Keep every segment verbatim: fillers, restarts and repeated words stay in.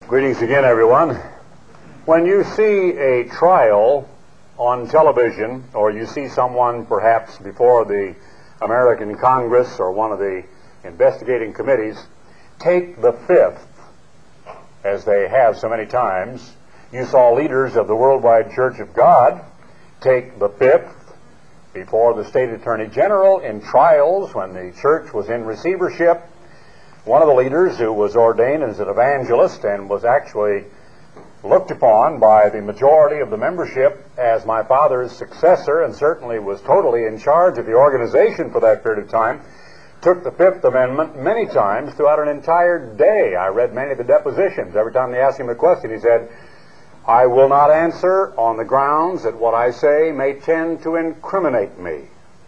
Greetings again, everyone. When you see a trial on television, or you see someone perhaps before the American Congress or one of the investigating committees take the fifth, as they have so many times, you saw leaders of the Worldwide Church of God take the fifth before the State Attorney General in trials when the church was in receivership. One of the leaders, who was ordained as an evangelist and was actually looked upon by the majority of the membership as my father's successor, and certainly was totally in charge of the organization for that period of time, took the Fifth Amendment many times throughout an entire day. I read many of the depositions. Every time they asked him a question, he said, "I will not answer on the grounds that what I say may tend to incriminate me."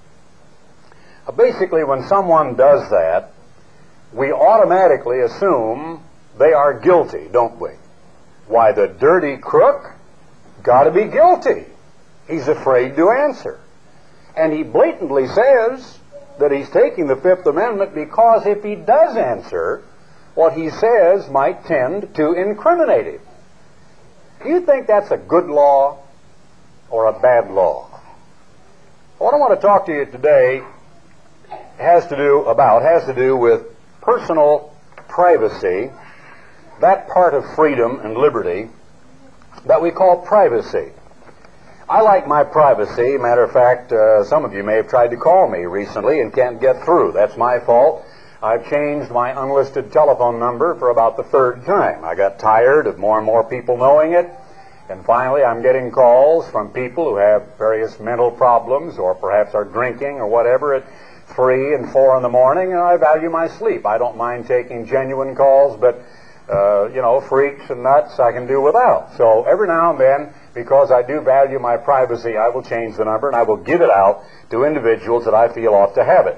Uh, basically, when someone does that, we automatically assume they are guilty, don't we? Why, the dirty crook got to be guilty. He's afraid to answer. And he blatantly says that he's taking the Fifth Amendment because if he does answer, what he says might tend to incriminate him. Do you think that's a good law or a bad law? What I want to talk to you today has to do about has to do with personal privacy, that part of freedom and liberty that we call privacy. I like my privacy. Matter of fact, uh, some of you may have tried to call me recently and can't get through. That's my fault. I've changed my unlisted telephone number for about the third time. I got tired of more and more people knowing it, and finally I'm getting calls from people who have various mental problems or perhaps are drinking or whatever at three and four in the morning, and I value my sleep. I don't mind taking genuine calls, but uh, you know, freaks and nuts I can do without. So every now and then, because I do value my privacy, I will change the number and I will give it out to individuals that I feel ought to have it.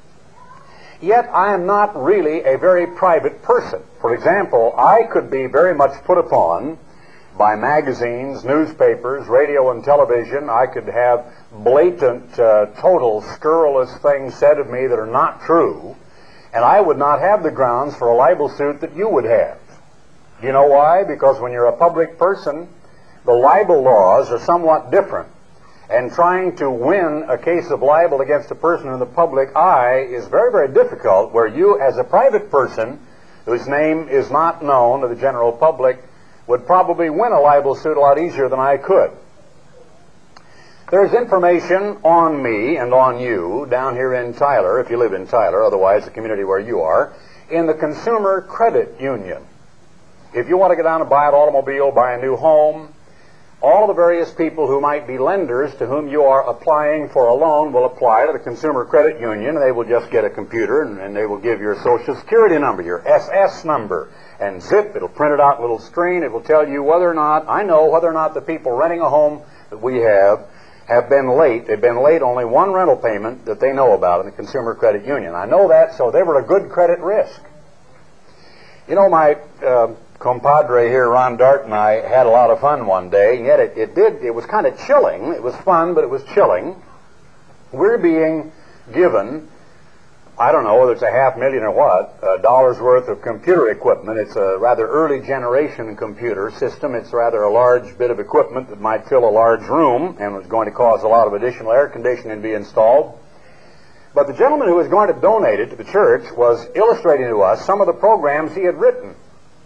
Yet I am not really a very private person. For example, I could be very much put upon by magazines, newspapers, radio and television. I could have blatant, uh, total, scurrilous things said of me that are not true, and I would not have the grounds for a libel suit that you would have. Do you know why? Because when you're a public person, the libel laws are somewhat different, and trying to win a case of libel against a person in the public eye is very, very difficult, where you, as a private person whose name is not known to the general public, would probably win a libel suit a lot easier than I could. There's information on me and on you down here in Tyler, if you live in Tyler, otherwise the community where you are, in the Consumer Credit Union. If you want to get down and buy an automobile, buy a new home, all the various people who might be lenders to whom you are applying for a loan will apply to the Consumer Credit Union, and they will just get a computer, and, and they will give your Social Security number, your S S number, and zip, it'll print it out on a little screen. It will tell you whether or not, I know whether or not the people renting a home that we have have been late. They've been late only one rental payment that they know about in the Consumer Credit Union. I know that, so they were a good credit risk. You know, my uh, compadre here, Ron Dart, and I had a lot of fun one day, and yet it, it did, it was kind of chilling. It was fun, but it was chilling. We're being given, I don't know whether it's a half million or what, uh, dollars worth of computer equipment. It's a rather early generation computer system. It's rather a large bit of equipment that might fill a large room and was going to cause a lot of additional air conditioning to be installed. But the gentleman who was going to donate it to the church was illustrating to us some of the programs he had written.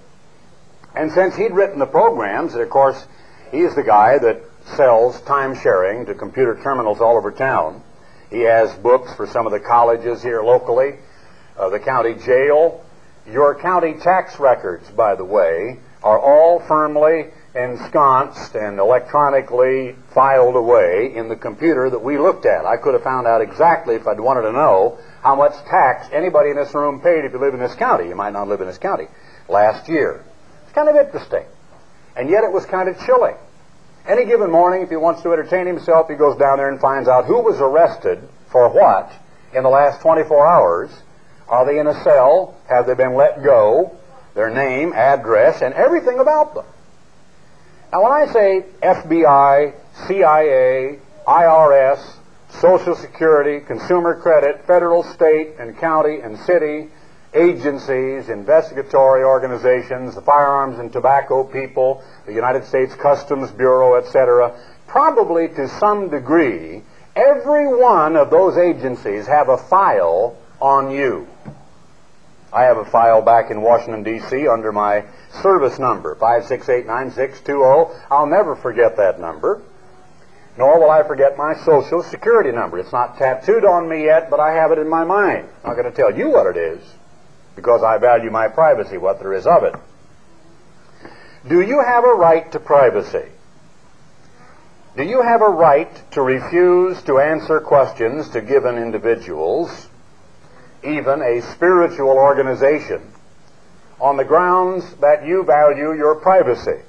And since he'd written the programs, and of course, he is the guy that sells time sharing to computer terminals all over town. He has books for some of the colleges here locally, uh, the county jail. Your county tax records, by the way, are all firmly ensconced and electronically filed away in the computer that we looked at. I could have found out exactly, if I'd wanted to know, how much tax anybody in this room paid if you live in this county. You might not live in this county. Last year. It's kind of interesting. And yet it was kind of chilling. Any given morning, if he wants to entertain himself, he goes down there and finds out who was arrested for what in the last twenty-four hours. Are they in a cell? Have they been let go? Their name, address, and everything about them. Now, when I say F B I, C I A, I R S, Social Security, Consumer Credit, federal, state, and county, and city, agencies, investigatory organizations, the firearms and tobacco people, the United States Customs Bureau, et cetera, probably to some degree, every one of those agencies have a file on you. I have a file back in Washington, D C under my service number, five six eight nine six two zero. I'll never forget that number, nor will I forget my Social Security number. It's not tattooed on me yet, but I have it in my mind. I'm not going to tell you what it is, because I value my privacy, what there is of it. Do you have a right to privacy? Do you have a right to refuse to answer questions to given individuals, even a spiritual organization, on the grounds that you value your privacy?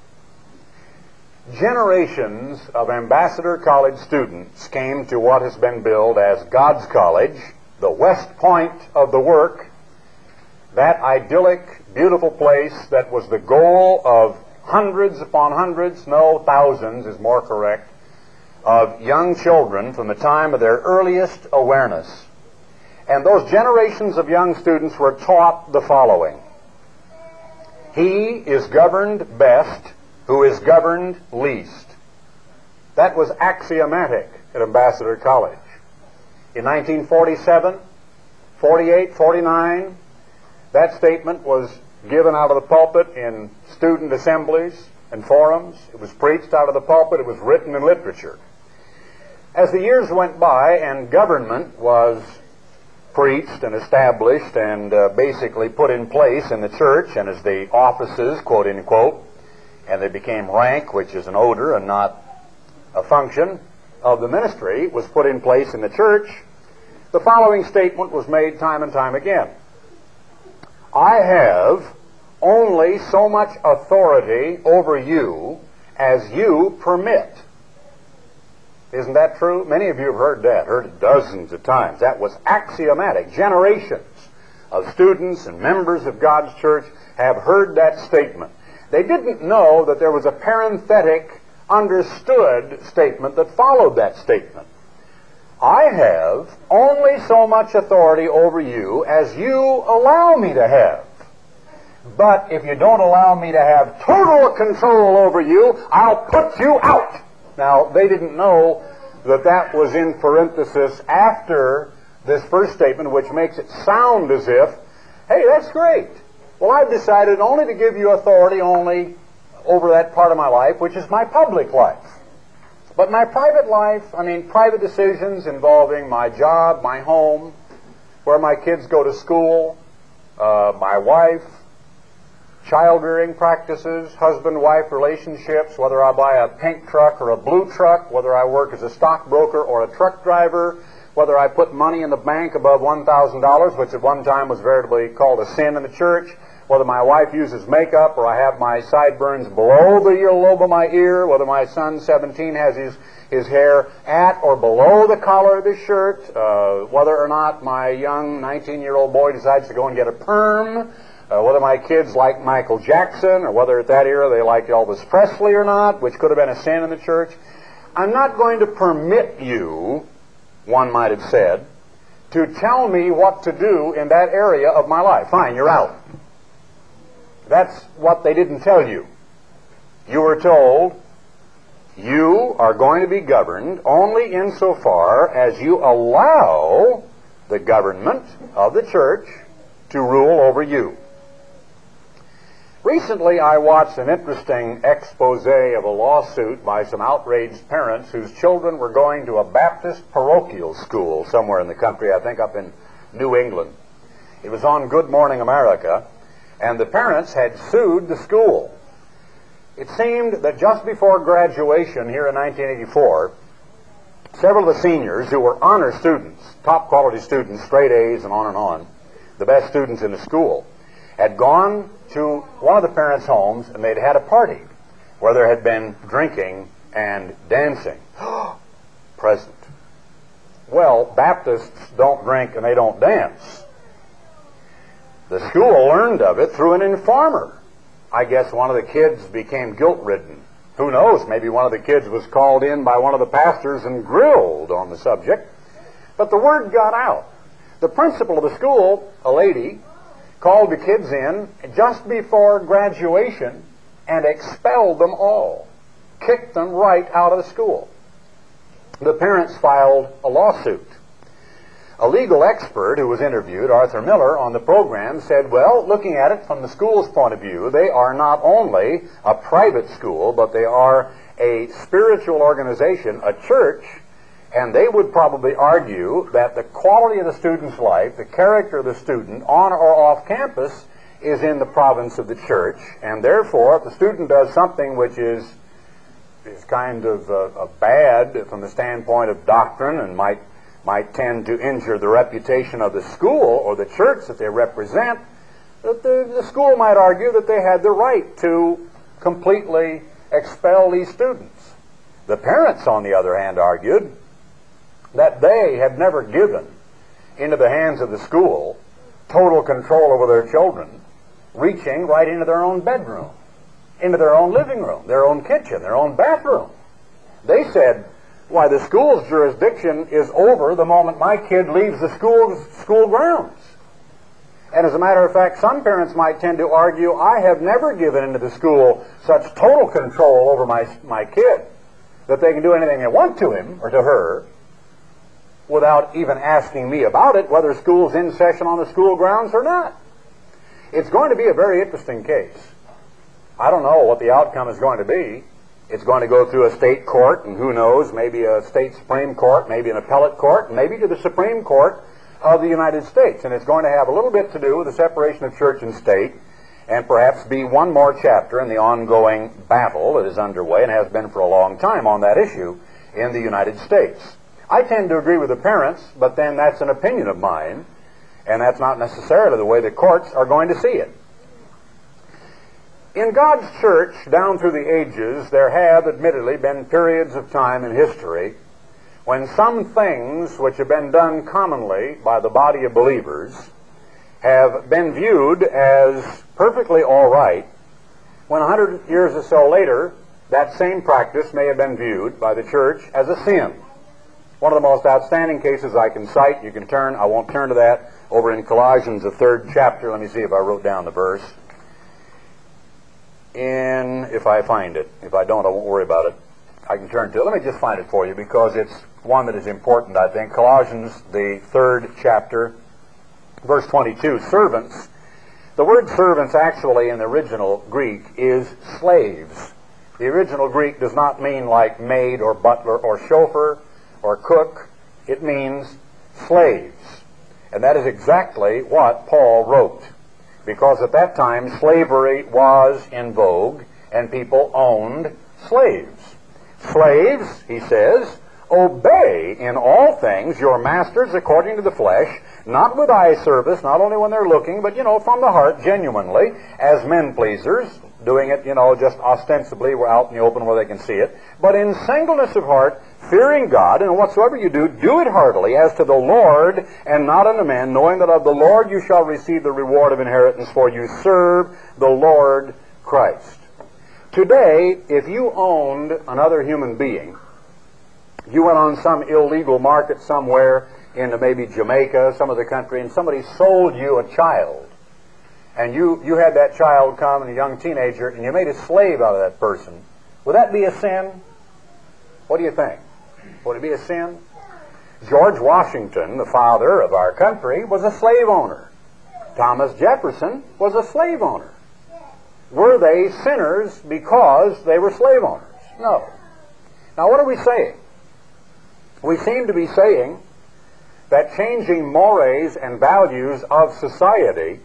Generations of Ambassador College students came to what has been billed as God's College, the West Point of the work, that idyllic, beautiful place that was the goal of hundreds upon hundreds, no, thousands is more correct, of young children from the time of their earliest awareness. And those generations of young students were taught the following: he is governed best who is governed least. That was axiomatic at Ambassador College. In nineteen forty-seven, forty-eight, forty-nine, that statement was given out of the pulpit in student assemblies and forums. It was preached out of the pulpit. It was written in literature. As the years went by and government was preached and established and uh, basically put in place in the church, and as the offices, quote unquote, and they became rank, which is an odor and not a function of the ministry, was put in place in the church, the following statement was made time and time again: I have only so much authority over you as you permit. Isn't that true? Many of you have heard that, heard it dozens of times. That was axiomatic. Generations of students and members of God's church have heard that statement. They didn't know that there was a parenthetic, understood statement that followed that statement. I have only so much authority over you as you allow me to have. But if you don't allow me to have total control over you, I'll put you out. Now, they didn't know that that was in parenthesis after this first statement, which makes it sound as if, hey, that's great. Well, I've decided only to give you authority only over that part of my life, which is my public life. But my private life, I mean, private decisions involving my job, my home, where my kids go to school, uh, my wife, child-rearing practices, husband-wife relationships, whether I buy a pink truck or a blue truck, whether I work as a stockbroker or a truck driver, whether I put money in the bank above one thousand dollars, which at one time was veritably called a sin in the church, whether my wife uses makeup or I have my sideburns below the earlobe of my ear, whether my son, seventeen, has his, his hair at or below the collar of his shirt, uh, whether or not my young nineteen-year-old boy decides to go and get a perm, Uh, whether my kids like Michael Jackson, or whether at that era they liked Elvis Presley or not, which could have been a sin in the church. I'm not going to permit you, one might have said, to tell me what to do in that area of my life. Fine, you're out. That's what they didn't tell you. You were told you are going to be governed only insofar as you allow the government of the church to rule over you. Recently, I watched an interesting expose of a lawsuit by some outraged parents whose children were going to a Baptist parochial school somewhere in the country, I think up in New England. It was on Good Morning America, and the parents had sued the school. It seemed that just before graduation here in nineteen eighty-four, several of the seniors who were honor students, top quality students, straight A's and on and on, the best students in the school, had gone to one of the parents' homes, and they'd had a party where there had been drinking and dancing. Present. Well, Baptists don't drink and they don't dance. The school learned of it through an informer. I guess one of the kids became guilt-ridden. Who knows? Maybe one of the kids was called in by one of the pastors and grilled on the subject. But the word got out. The principal of the school, a lady, called the kids in just before graduation and expelled them all, kicked them right out of the school. The parents filed a lawsuit. A legal expert who was interviewed, Arthur Miller, on the program said, well, looking at it from the school's point of view, they are not only a private school, but they are a spiritual organization, a church, and they would probably argue that the quality of the student's life, the character of the student, on or off campus, is in the province of the church, and therefore, if the student does something which is, is kind of uh, uh, bad from the standpoint of doctrine and might might tend to injure the reputation of the school or the church that they represent, that the, the school might argue that they had the right to completely expel these students. The parents, on the other hand, argued that they had never given into the hands of the school total control over their children, reaching right into their own bedroom, into their own living room, their own kitchen, their own bathroom. They said, why, the school's jurisdiction is over the moment my kid leaves the school, school grounds. And as a matter of fact, some parents might tend to argue, I have never given into the school such total control over my, my kid that they can do anything they want to him or to her without even asking me about it, whether school's in session on the school grounds or not. It's going to be a very interesting case. I don't know what the outcome is going to be. It's going to go through a state court, and who knows, maybe a state Supreme Court, maybe an appellate court, and maybe to the Supreme Court of the United States. And it's going to have a little bit to do with the separation of church and state, and perhaps be one more chapter in the ongoing battle that is underway and has been for a long time on that issue in the United States. I tend to agree with the parents, but then that's an opinion of mine, and that's not necessarily the way the courts are going to see it. In God's church, down through the ages, there have admittedly been periods of time in history when some things which have been done commonly by the body of believers have been viewed as perfectly all right, when a hundred years or so later, that same practice may have been viewed by the church as a sin. One of the most outstanding cases I can cite, you can turn, I won't turn to that, over in Colossians, the third chapter. Let me see if I wrote down the verse. In, if I find it. If I don't, I won't worry about it. I can turn to it. Let me just find it for you because it's one that is important, I think. Colossians, the third chapter, verse twenty-two, servants. The word servants actually in the original Greek is slaves. The original Greek does not mean like maid or butler or chauffeur or cook. It means slaves. And that is exactly what Paul wrote. Because at that time, slavery was in vogue, and people owned slaves. Slaves, he says, obey in all things your masters according to the flesh, not with eye service, not only when they're looking, but, you know, from the heart, genuinely, as men pleasers, doing it, you know, just ostensibly, we're out in the open where they can see it, but in singleness of heart, fearing God, and whatsoever you do, do it heartily, as to the Lord, and not unto men, knowing that of the Lord you shall receive the reward of inheritance, for you serve the Lord Christ. Today, if you owned another human being, you went on some illegal market somewhere in maybe Jamaica, some other country, and somebody sold you a child, and you, you had that child come, and a young teenager, and you made a slave out of that person, would that be a sin? What do you think? Would it be a sin? George Washington, the father of our country, was a slave owner. Thomas Jefferson was a slave owner. Were they sinners because they were slave owners? No. Now what are we saying? We seem to be saying that changing mores and values of society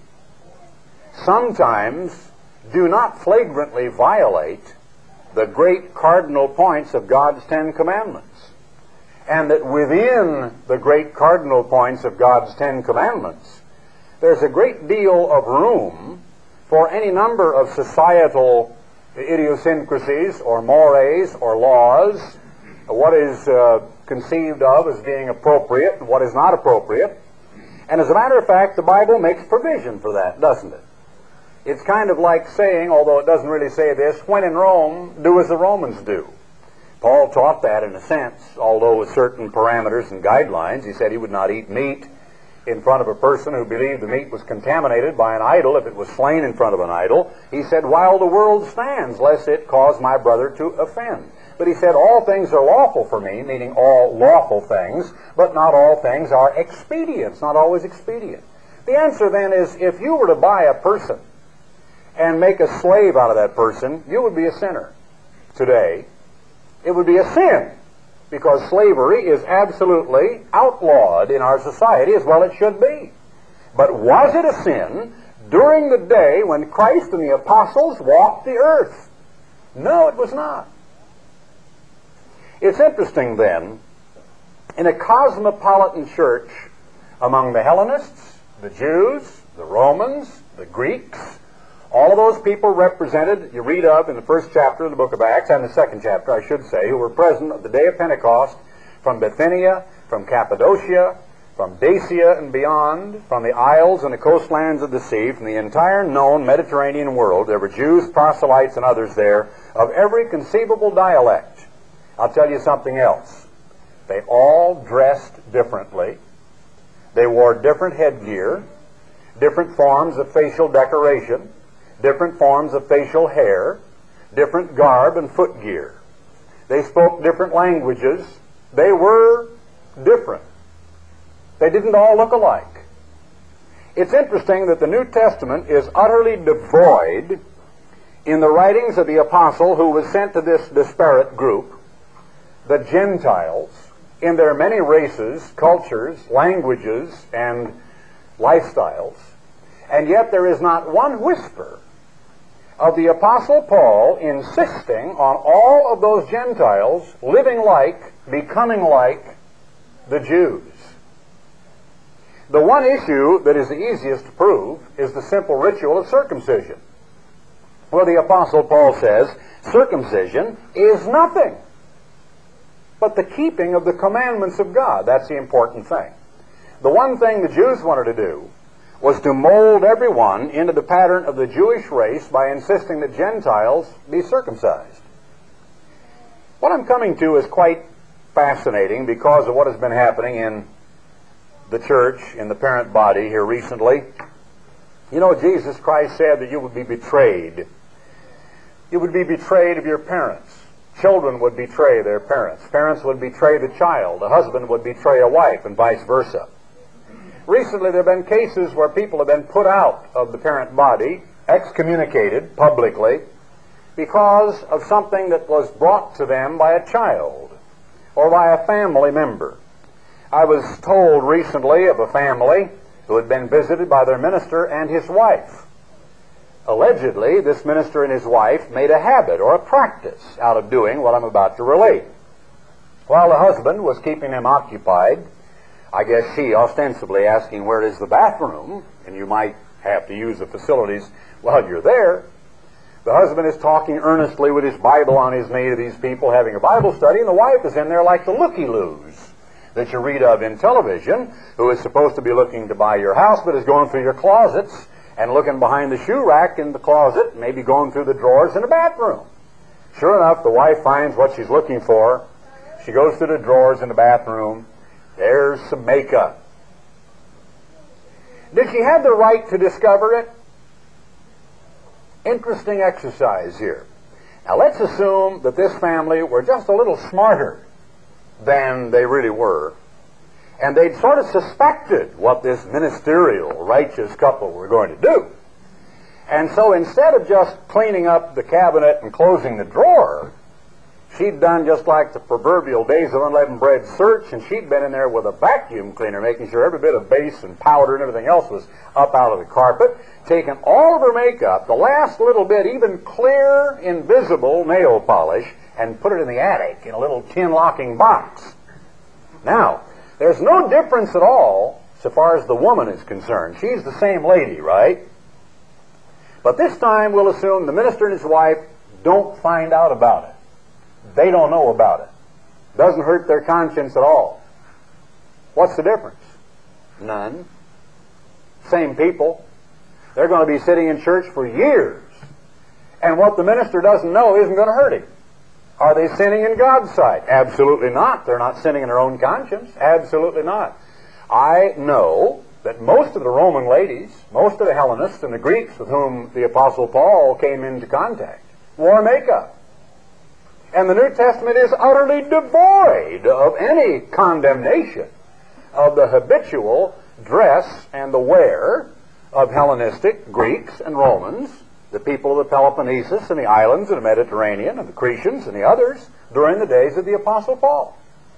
sometimes do not flagrantly violate the great cardinal points of God's Ten Commandments. And that within the great cardinal points of God's Ten Commandments, there's a great deal of room for any number of societal idiosyncrasies or mores or laws, what is uh, conceived of as being appropriate and what is not appropriate. And as a matter of fact, the Bible makes provision for that, doesn't it? It's kind of like saying, although it doesn't really say this, when in Rome, do as the Romans do. Paul taught that in a sense, although with certain parameters and guidelines. He said he would not eat meat in front of a person who believed the meat was contaminated by an idol, if it was slain in front of an idol, he said, while the world stands, lest it cause my brother to offend. But he said, all things are lawful for me, meaning all lawful things, but not all things are expedient. It's not always expedient. The answer then is, if you were to buy a person and make a slave out of that person, you would be a sinner today. It would be a sin, because slavery is absolutely outlawed in our society, as well it should be. But was it a sin during the day when Christ and the apostles walked the earth? No, it was not. It's interesting then, in a cosmopolitan church among the Hellenists, the Jews, the Romans, the Greeks, all of those people represented, you read of in the first chapter of the book of Acts, and the second chapter, I should say, who were present at the day of Pentecost from Bithynia, from Cappadocia, from Dacia and beyond, from the isles and the coastlands of the sea, from the entire known Mediterranean world. There were Jews, proselytes, and others there of every conceivable dialect. I'll tell you something else. They all dressed differently. They wore different headgear, different forms of facial decoration, different forms of facial hair, different garb and footgear. They spoke different languages. They were different. They didn't all look alike. It's interesting that the New Testament is utterly devoid in the writings of the apostle who was sent to this disparate group, the Gentiles, in their many races, cultures, languages, and lifestyles. And yet there is not one whisper of the Apostle Paul insisting on all of those Gentiles living like, becoming like the Jews. The one issue that is the easiest to prove is the simple ritual of circumcision, where the Apostle Paul says, circumcision is nothing but the keeping of the commandments of God. That's the important thing. The one thing the Jews wanted to do was to mold everyone into the pattern of the Jewish race by insisting that Gentiles be circumcised. What I'm coming to is quite fascinating because of what has been happening in the church, in the parent body here recently. You know, Jesus Christ said that you would be betrayed. You would be betrayed of your parents. Children would betray their parents. Parents would betray the child. A husband would betray a wife, and vice versa. Recently, there have been cases where people have been put out of the parent body, excommunicated publicly, because of something that was brought to them by a child or by a family member. I was told recently of a family who had been visited by their minister and his wife. Allegedly, this minister and his wife made a habit or a practice out of doing what I'm about to relate. While the husband was keeping them occupied, I guess she ostensibly asking, where is the bathroom? And you might have to use the facilities while you're there. The husband is talking earnestly with his Bible on his knee to these people having a Bible study, and the wife is in there like the looky-loos that you read of in television, who is supposed to be looking to buy your house, but is going through your closets and looking behind the shoe rack in the closet, maybe going through the drawers in the bathroom. Sure enough, the wife finds what she's looking for. She goes through the drawers in the bathroom. There's some makeup. Did she have the right to discover it? Interesting exercise here. Now let's assume that this family were just a little smarter than they really were, and they'd sort of suspected what this ministerial, righteous couple were going to do. And so instead of just cleaning up the cabinet and closing the drawer, she'd done just like the proverbial days of unleavened bread search, and she'd been in there with a vacuum cleaner, making sure every bit of base and powder and everything else was up out of the carpet, taken all of her makeup, the last little bit, even clear, invisible nail polish, and put it in the attic in a little tin-locking box. Now, there's no difference at all so far as the woman is concerned. She's the same lady, right? But this time we'll assume the minister and his wife don't find out about it. They don't know about it. Doesn't hurt their conscience at all. What's the difference? None. Same people. They're going to be sitting in church for years. And what the minister doesn't know isn't going to hurt him. Are they sinning in God's sight? Absolutely not. They're not sinning in their own conscience. Absolutely not. I know that most of the Roman ladies, most of the Hellenists and the Greeks with whom the Apostle Paul came into contact, wore makeup. And the New Testament is utterly devoid of any condemnation of the habitual dress and the wear of Hellenistic Greeks and Romans, the people of the Peloponnesus and the islands of the Mediterranean and the Cretians and the others during the days of the Apostle Paul.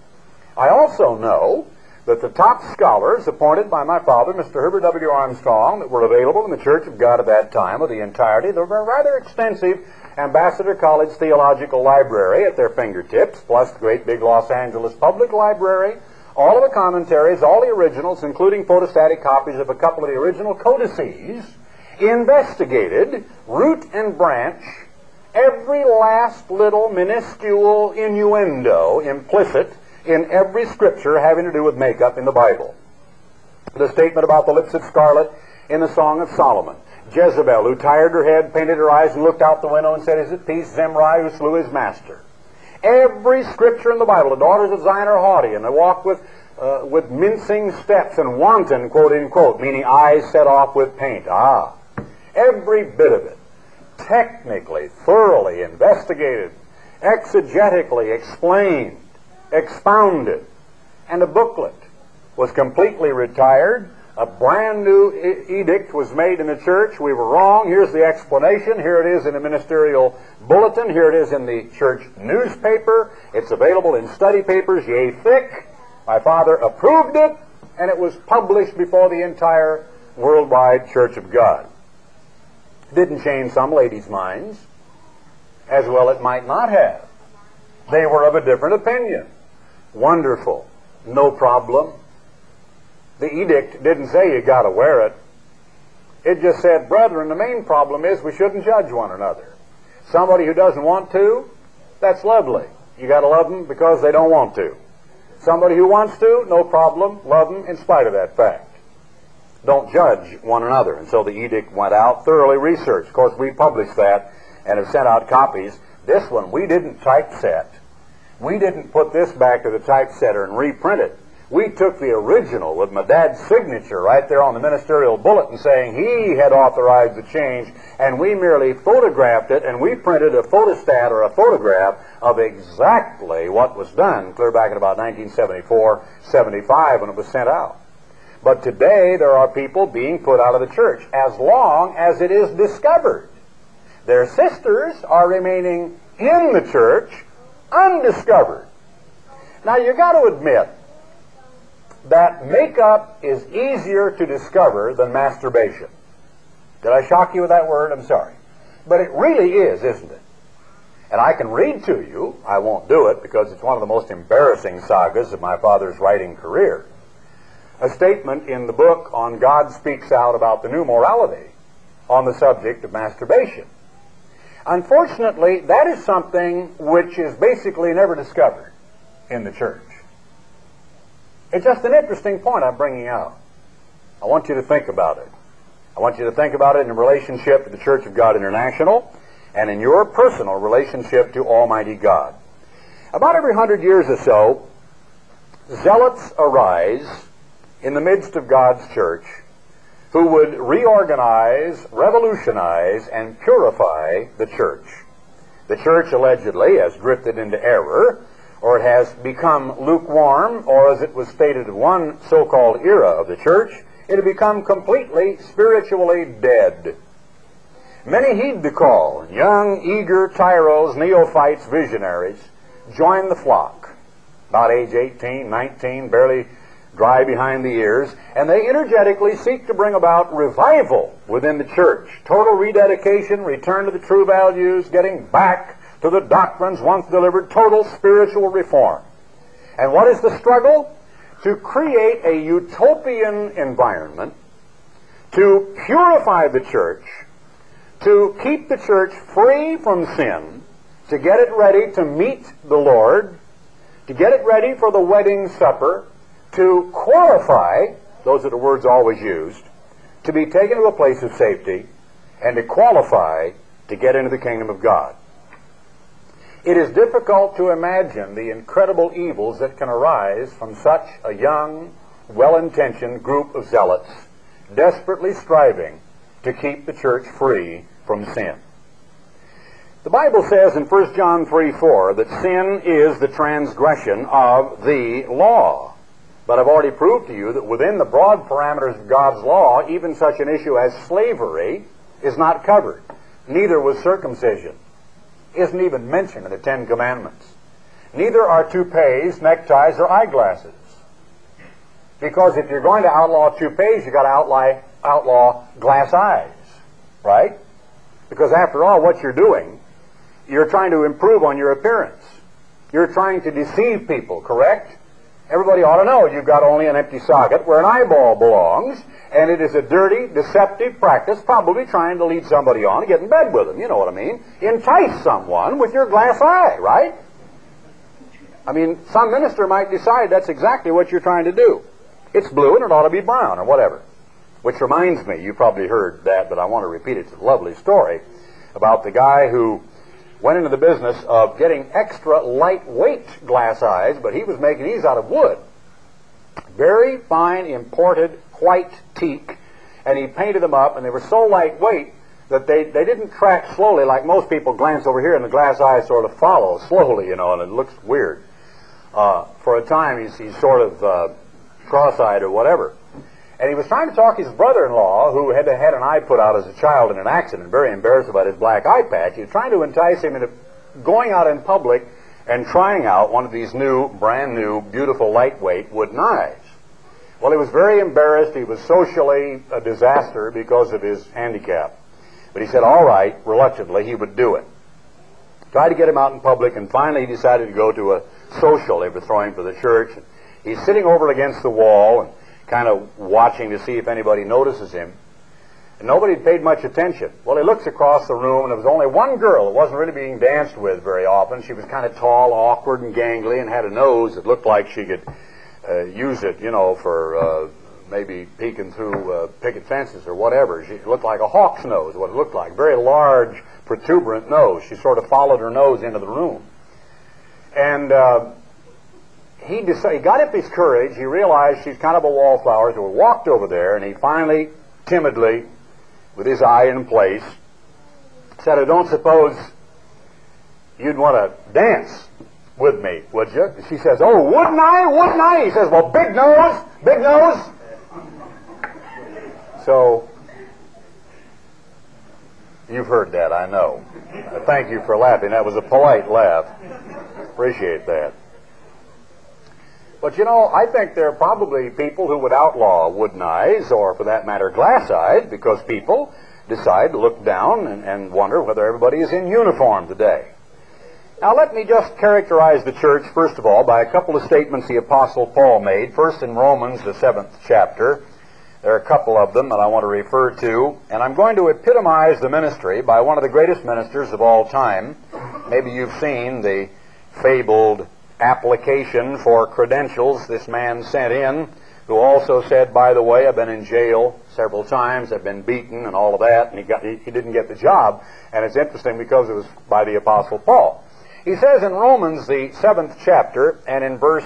I also know that the top scholars appointed by my father, Mister Herbert W. Armstrong, that were available in the Church of God at that time, of the entirety, the rather extensive Ambassador College Theological Library at their fingertips, plus the great big Los Angeles Public Library, all of the commentaries, all the originals, including photostatic copies of a couple of the original codices, investigated, root and branch, every last little minuscule innuendo implicit in every scripture having to do with makeup in the Bible. The statement about the lips of scarlet in the Song of Solomon. Jezebel, who tired her head, painted her eyes, and looked out the window and said, "Is it peace?" Zimri, who slew his master. Every scripture in the Bible, the daughters of Zion are haughty, and they walk with, uh, with mincing steps and wanton, quote, unquote, meaning eyes set off with paint. Ah, every bit of it, technically, thoroughly investigated, exegetically explained, expounded, and a booklet was completely retired. A brand new e- edict was made in the church. We were wrong. Here's the explanation. Here it is in the ministerial bulletin. Here it is in the church newspaper. It's available in study papers, yea thick. My father approved it, and it was published before the entire worldwide Church of God. Didn't change some ladies' minds. As well it might not have. They were of a different opinion. Wonderful. No problem. The edict didn't say you got to wear it. It just said, brethren, the main problem is we shouldn't judge one another. Somebody who doesn't want to, that's lovely. You got to love them because they don't want to. Somebody who wants to, no problem. Love them in spite of that fact. Don't judge one another. And so the edict went out, thoroughly researched. Of course, we published that and have sent out copies. This one, we didn't typeset. We didn't put this back to the typesetter and reprint it. We took the original with my dad's signature right there on the ministerial bulletin saying he had authorized the change, and we merely photographed it, and we printed a photostat or a photograph of exactly what was done clear back in about nineteen seventy-four, seventy-five when it was sent out. But today there are people being put out of the church as long as it is discovered. Their sisters are remaining in the church undiscovered. Now you got to admit that makeup is easier to discover than masturbation. Did I shock you with that word? I'm sorry. But it really is, isn't it? And I can read to you, I won't do it because it's one of the most embarrassing sagas of my father's writing career, a statement in the book on God Speaks Out about the new morality on the subject of masturbation. Unfortunately, that is something which is basically never discovered in the church. It's just an interesting point I'm bringing out. I want you to think about it. I want you to think about it in relationship to the Church of God International and in your personal relationship to Almighty God. About every hundred years or so, zealots arise in the midst of God's church who would reorganize, revolutionize, and purify the church. The church allegedly has drifted into error, or it has become lukewarm, or as it was stated in one so-called era of the church, it had become completely spiritually dead. Many heed the call. Young, eager tyros, neophytes, visionaries join the flock, about age eighteen, nineteen, barely dry behind the ears, and they energetically seek to bring about revival within the church. Total rededication, return to the true values, getting back to the doctrines once delivered, total spiritual reform. And what is the struggle? To create a utopian environment, to purify the church, to keep the church free from sin, to get it ready to meet the Lord, to get it ready for the wedding supper, to qualify, those are the words always used, to be taken to a place of safety, and to qualify to get into the kingdom of God. It is difficult to imagine the incredible evils that can arise from such a young, well-intentioned group of zealots desperately striving to keep the church free from sin. The Bible says in First John three four that sin is the transgression of the law. But I've already proved to you that within the broad parameters of God's law, even such an issue as slavery is not covered. Neither was circumcision. Isn't even mentioned in the Ten Commandments. Neither are toupees, neckties, or eyeglasses. Because if you're going to outlaw toupees, you've got to outlaw, outlaw glass eyes, right? Because after all, what you're doing, you're trying to improve on your appearance. You're trying to deceive people, correct? Everybody ought to know you've got only an empty socket where an eyeball belongs, and it is a dirty, deceptive practice, probably trying to lead somebody on to get in bed with them. You know what I mean? Entice someone with your glass eye, right? I mean, some minister might decide that's exactly what you're trying to do. It's blue and it ought to be brown or whatever. Which reminds me, you probably heard that, but I want to repeat it. It's a lovely story about the guy who went into the business of getting extra lightweight glass eyes, but he was making these out of wood. Very fine imported white teak, and he painted them up, and they were so lightweight that they, they didn't track slowly like most people glance over here and the glass eyes sort of follow slowly, you know, and it looks weird. Uh, for a time, he's, he's sort of uh, cross-eyed or whatever. And he was trying to talk his brother-in-law, who had had an eye put out as a child in an accident, very embarrassed about his black eye patch. He was trying to entice him into going out in public and trying out one of these new, brand new, beautiful, lightweight wooden eyes. Well, he was very embarrassed. He was socially a disaster because of his handicap. But he said, all right, reluctantly, he would do it. Tried to get him out in public, and finally he decided to go to a social they were throwing for the church. He's sitting over against the wall and kind of watching to see if anybody notices him. And nobody had paid much attention. Well, he looks across the room, and there was only one girl that wasn't really being danced with very often. She was kind of tall, awkward, and gangly, and had a nose that looked like she could uh, use it, you know, for uh, maybe peeking through uh, picket fences or whatever. She looked like a hawk's nose, what it looked like. Very large, protuberant nose. She sort of followed her nose into the room. And uh, he, decided, he got up his courage. He realized she's kind of a wallflower, so he walked over there, and he finally, timidly, with his eye in place, said, I don't suppose you'd want to dance with me, would you? She says, oh, wouldn't I? Wouldn't I? He says, well, big nose, big nose. So, you've heard that, I know. Uh, thank you for laughing. That was a polite laugh. Appreciate that. But you know, I think there are probably people who would outlaw wooden eyes, or for that matter, glass eyes, because people decide to look down and, and wonder whether everybody is in uniform today. Now let me just characterize the church, first of all, by a couple of statements the Apostle Paul made. First in Romans, the seventh chapter. There are a couple of them that I want to refer to, and I'm going to epitomize the ministry by one of the greatest ministers of all time. Maybe you've seen the fabled application for credentials this man sent in, who also said, by the way, I've been in jail several times, I've been beaten and all of that, and he, got, he, he didn't get the job. And it's interesting because it was by the Apostle Paul. He says in Romans, the seventh chapter, and in verse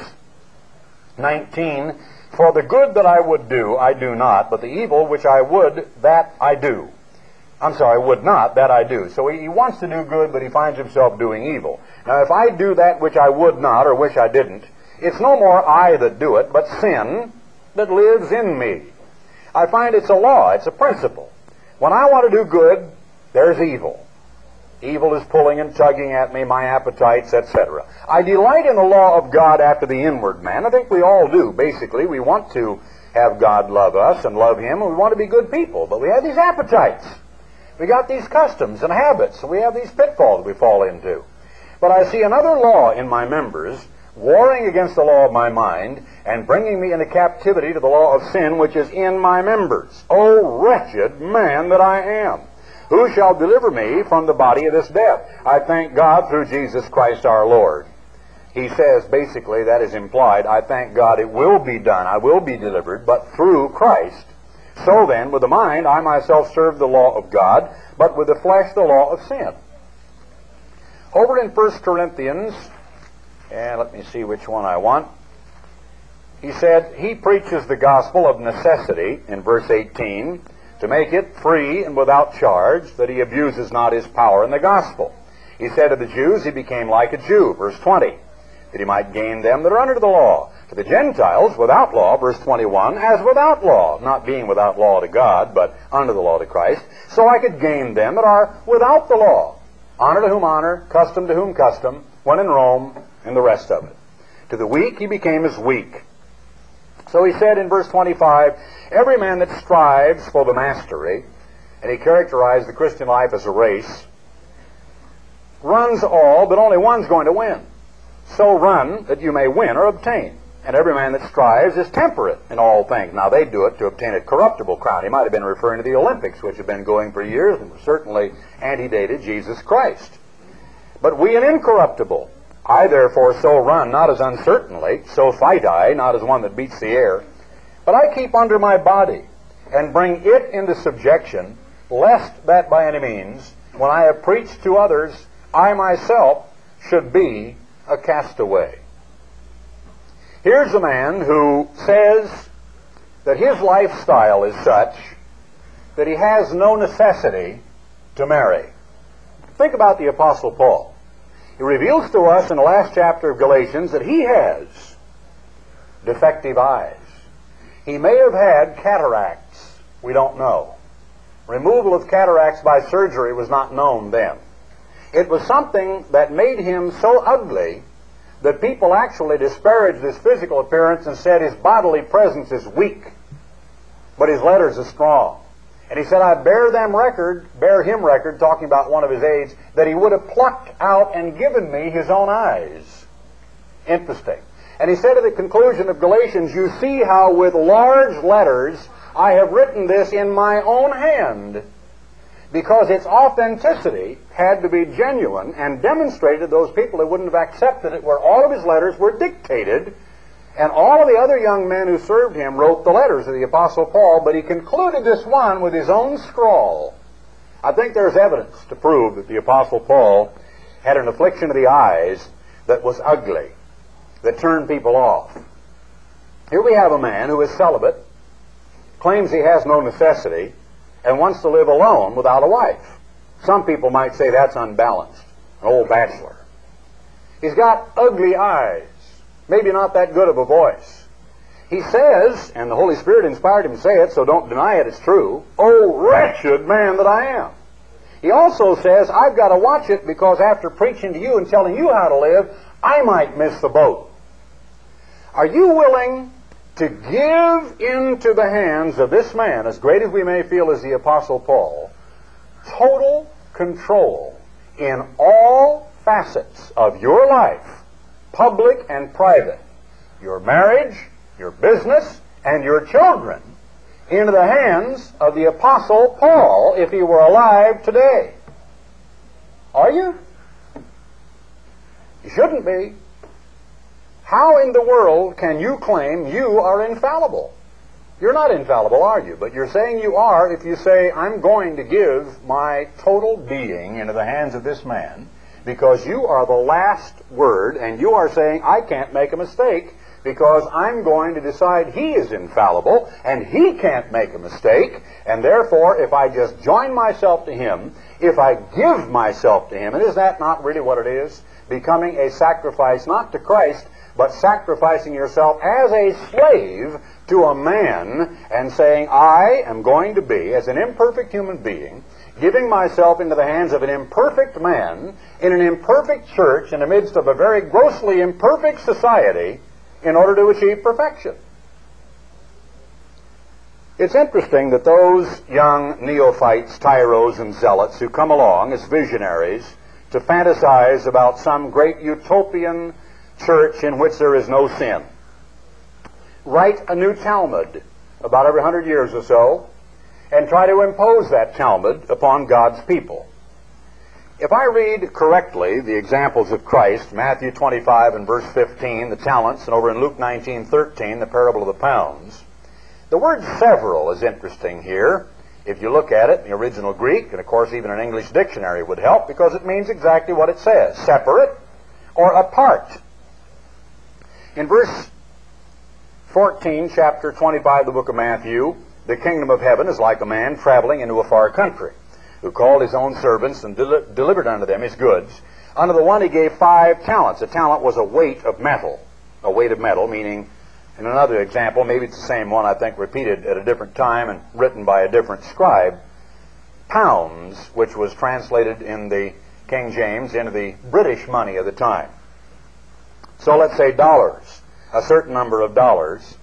nineteen, for the good that I would do, I do not, but the evil which I would, that I do. I'm sorry, would not, that I do. So he, he wants to do good, but he finds himself doing evil. Now, if I do that which I would not, or wish I didn't, it's no more I that do it, but sin that lives in me. I find it's a law, it's a principle. When I want to do good, there's evil. Evil is pulling and tugging at me, my appetites, et cetera. I delight in the law of God after the inward man. I think we all do, basically. We want to have God love us and love Him, and we want to be good people, but we have these appetites. We got these customs and habits, and we have these pitfalls we fall into. But I see another law in my members, warring against the law of my mind, and bringing me into captivity to the law of sin which is in my members. O wretched man that I am! Who shall deliver me from the body of this death? I thank God through Jesus Christ our Lord. He says, basically, that is implied, I thank God it will be done, I will be delivered, but through Christ. So then, with the mind, I myself serve the law of God, but with the flesh, the law of sin. Over in First Corinthians, and let me see which one I want. He said he preaches the gospel of necessity in verse eighteen to make it free and without charge, that he abuses not his power in the gospel. He said to the Jews he became like a Jew, verse twenty, that he might gain them that are under the law. To the Gentiles without law, verse twenty-one, as without law, not being without law to God, but under the law to Christ, so I could gain them that are without the law. Honor to whom honor, custom to whom custom, when in Rome, and the rest of it. To the weak he became as weak. So he said in verse twenty-five, every man that strives for the mastery, and he characterized the Christian life as a race, runs all, but only one's going to win. So run that you may win or obtain. And every man that strives is temperate in all things. Now they do it to obtain a corruptible crown. He might have been referring to the Olympics, which have been going for years and certainly antedated Jesus Christ. But we an incorruptible. I therefore so run, not as uncertainly, so fight I, not as one that beats the air, but I keep under my body, and bring it into subjection, lest that by any means, when I have preached to others, I myself should be a castaway. Here's a man who says that his lifestyle is such that he has no necessity to marry. Think about the Apostle Paul. He reveals to us in the last chapter of Galatians that he has defective eyes. He may have had cataracts. We don't know. Removal of cataracts by surgery was not known then. It was something that made him so ugly that people actually disparaged his physical appearance and said his bodily presence is weak, but his letters are strong. And he said, I bear them record, bear him record, talking about one of his aides, that he would have plucked out and given me his own eyes. Interesting. And he said at the conclusion of Galatians, you see how with large letters I have written this in my own hand, because its authenticity had to be genuine and demonstrated those people who wouldn't have accepted it, where all of his letters were dictated, and all of the other young men who served him wrote the letters of the Apostle Paul, but he concluded this one with his own scrawl. I think there's evidence to prove that the Apostle Paul had an affliction of the eyes that was ugly, that turned people off. Here we have a man who is celibate, claims he has no necessity, and wants to live alone without a wife. Some people might say that's unbalanced, an old bachelor. He's got ugly eyes, maybe not that good of a voice. He says, and the Holy Spirit inspired him to say it, so don't deny it, it's true, oh, wretched man that I am. He also says, I've got to watch it because after preaching to you and telling you how to live, I might miss the boat. Are you willing to give into the hands of this man, as great as we may feel as the Apostle Paul, total control in all facets of your life, public and private, your marriage, your business, and your children, into the hands of the Apostle Paul if he were alive today? Are you? You shouldn't be. How in the world can you claim you are infallible? You're not infallible, are you? But you're saying you are if you say, I'm going to give my total being into the hands of this man because you are the last word, and you are saying, I can't make a mistake because I'm going to decide he is infallible and he can't make a mistake, and therefore if I just join myself to him, if I give myself to him, and is that not really what it is? Becoming a sacrifice not to Christ, but sacrificing yourself as a slave to a man and saying, I am going to be, as an imperfect human being, giving myself into the hands of an imperfect man in an imperfect church in the midst of a very grossly imperfect society in order to achieve perfection. It's interesting that those young neophytes, tyros, and zealots who come along as visionaries to fantasize about some great utopian church in which there is no sin, write a new Talmud about every hundred years or so and try to impose that Talmud upon God's people. If I read correctly the examples of Christ, Matthew twenty-five and verse fifteen, the talents, and over in Luke nineteen thirteen, the parable of the pounds, the word several is interesting here. If you look at it in the original Greek, and of course even an English dictionary would help because it means exactly what it says, separate or apart. In verse fourteen, chapter twenty-five of the book of Matthew, the kingdom of heaven is like a man traveling into a far country, who called his own servants and del- delivered unto them his goods. Unto the one he gave five talents. A talent was a weight of metal. A weight of metal, meaning, in another example, maybe it's the same one, I think, repeated at a different time and written by a different scribe, pounds, which was translated in the King James into the British money of the time. So let's say dollars, a certain number of dollars.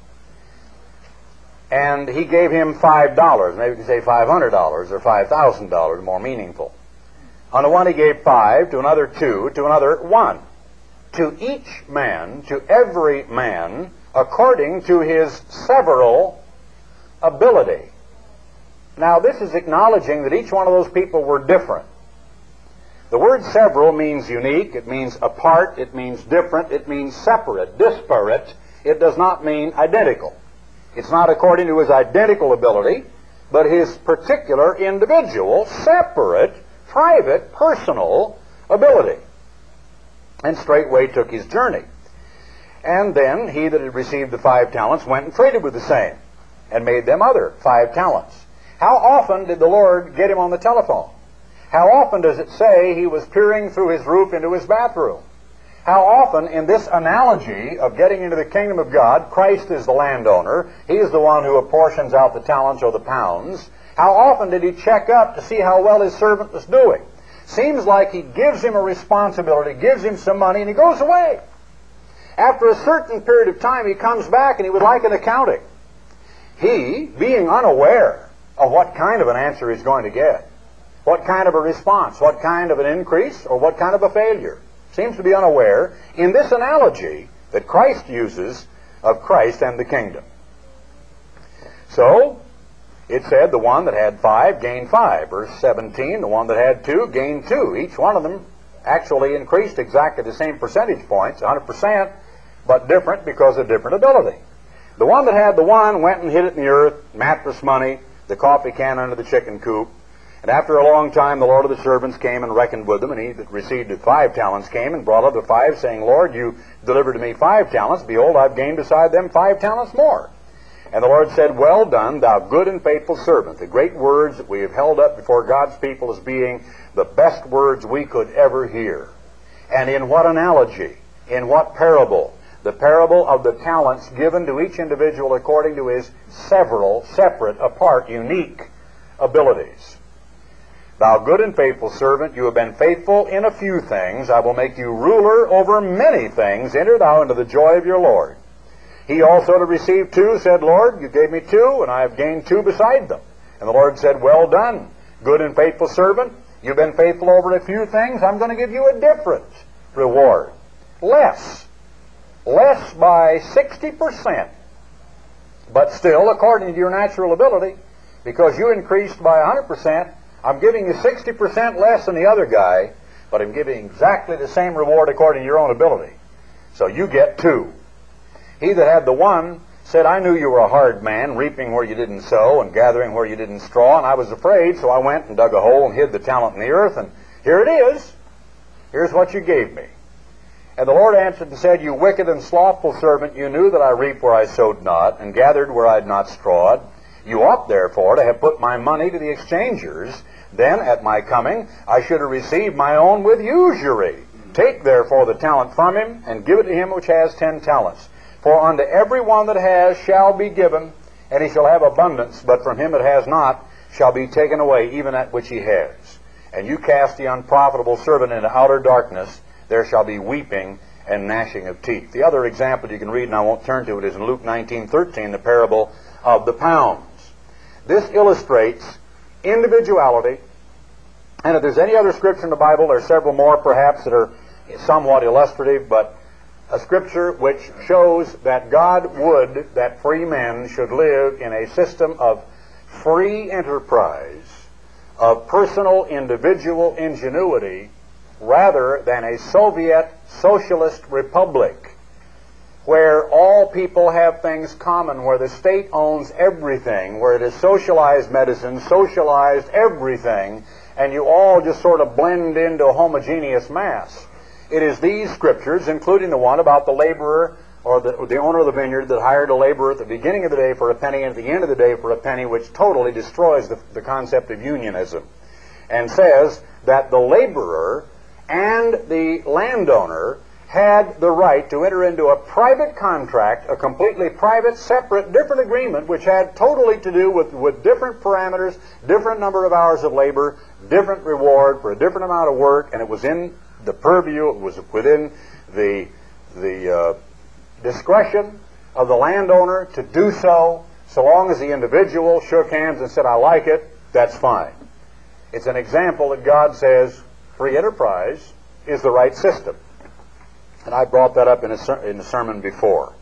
And he gave him five dollars. Maybe we could say five hundred dollars or five thousand dollars, more meaningful. On the one he gave five, to another two, to another one. To each man, to every man, according to his several ability. Now this is acknowledging that each one of those people were different. The word several means unique, it means apart, it means different, it means separate, disparate. It does not mean identical. It's not according to his identical ability, but his particular individual, separate, private, personal ability. And straightway took his journey. And then he that had received the five talents went and traded with the same, and made them other five talents. How often did the Lord get him on the telephone? How often does it say he was peering through his roof into his bathroom? How often in this analogy of getting into the kingdom of God, Christ is the landowner, he is the one who apportions out the talents or the pounds. How often did he check up to see how well his servant was doing? Seems like he gives him a responsibility, gives him some money, and he goes away. After a certain period of time, he comes back and he would like an accounting. He, being unaware of what kind of an answer he's going to get, what kind of a response, what kind of an increase, or what kind of a failure, seems to be unaware in this analogy that Christ uses of Christ and the kingdom. So, it said the one that had five gained five. Verse seventeen, the one that had two gained two. Each one of them actually increased exactly the same percentage points, one hundred percent, but different because of different ability. The one that had the one went and hid it in the earth, mattress money, the coffee can under the chicken coop. And after a long time, the Lord of the servants came and reckoned with them, and he that received the five talents came and brought up the five, saying, Lord, you delivered to me five talents. Behold, I've gained beside them five talents more. And the Lord said, Well done, thou good and faithful servant. The great words that we have held up before God's people as being the best words we could ever hear. And in what analogy? In what parable? The parable of the talents given to each individual according to his several, separate, apart, unique abilities. Thou good and faithful servant, you have been faithful in a few things. I will make you ruler over many things. Enter thou into the joy of your Lord. He also that received two said, Lord, you gave me two, and I have gained two beside them. And the Lord said, Well done, good and faithful servant. You've been faithful over a few things. I'm going to give you a different reward. Less. Less by sixty percent. But still, according to your natural ability, because you increased by one hundred percent, I'm giving you sixty percent less than the other guy, but I'm giving exactly the same reward according to your own ability. So you get two. He that had the one said, I knew you were a hard man, reaping where you didn't sow and gathering where you didn't straw, and I was afraid, so I went and dug a hole and hid the talent in the earth, and here it is. Here's what you gave me. And the Lord answered and said, You wicked and slothful servant, you knew that I reaped where I sowed not, and gathered where I had not strawed. You ought therefore to have put my money to the exchangers. Then at my coming I should have received my own with usury. Take therefore the talent from him, and give it to him which has ten talents. For unto every one that has shall be given, and he shall have abundance, but from him that has not shall be taken away even that which he has. And you cast the unprofitable servant into outer darkness, there shall be weeping and gnashing of teeth. The other example you can read, and I won't turn to it, is in Luke nineteen thirteen, the parable of the pounds. This illustrates individuality, and if there's any other scripture in the Bible, there are several more perhaps that are somewhat illustrative, but a scripture which shows that God would that free men should live in a system of free enterprise, of personal individual ingenuity, rather than a Soviet socialist republic where all people have things common, where the state owns everything, where it is socialized medicine, socialized everything, and you all just sort of blend into a homogeneous mass. It is these scriptures, including the one about the laborer or the, the owner of the vineyard that hired a laborer at the beginning of the day for a penny and at the end of the day for a penny, which totally destroys the, the concept of unionism, and says that the laborer and the landowner had the right to enter into a private contract, a completely private, separate, different agreement, which had totally to do with, with different parameters, different number of hours of labor, different reward for a different amount of work, and it was in the purview, it was within the, the uh, discretion of the landowner to do so, so long as the individual shook hands and said, I like it, that's fine. It's an example that God says free enterprise is the right system. And I brought that up in a, ser in a sermon before.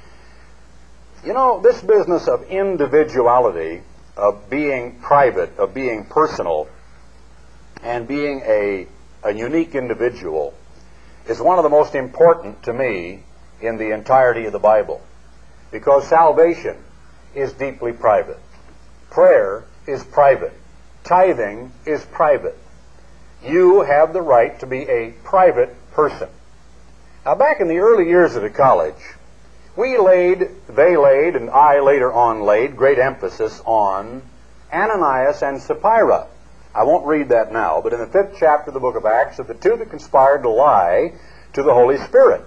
You know, this business of individuality, of being private, of being personal, and being a, a unique individual is one of the most important to me in the entirety of the Bible. Because salvation is deeply private. Prayer is private. Tithing is private. You have the right to be a private person. Now, back in the early years of the college, we laid, they laid, and I later on laid great emphasis on Ananias and Sapphira. I won't read that now, but in the fifth chapter of the book of Acts, of the two that conspired to lie to the Holy Spirit.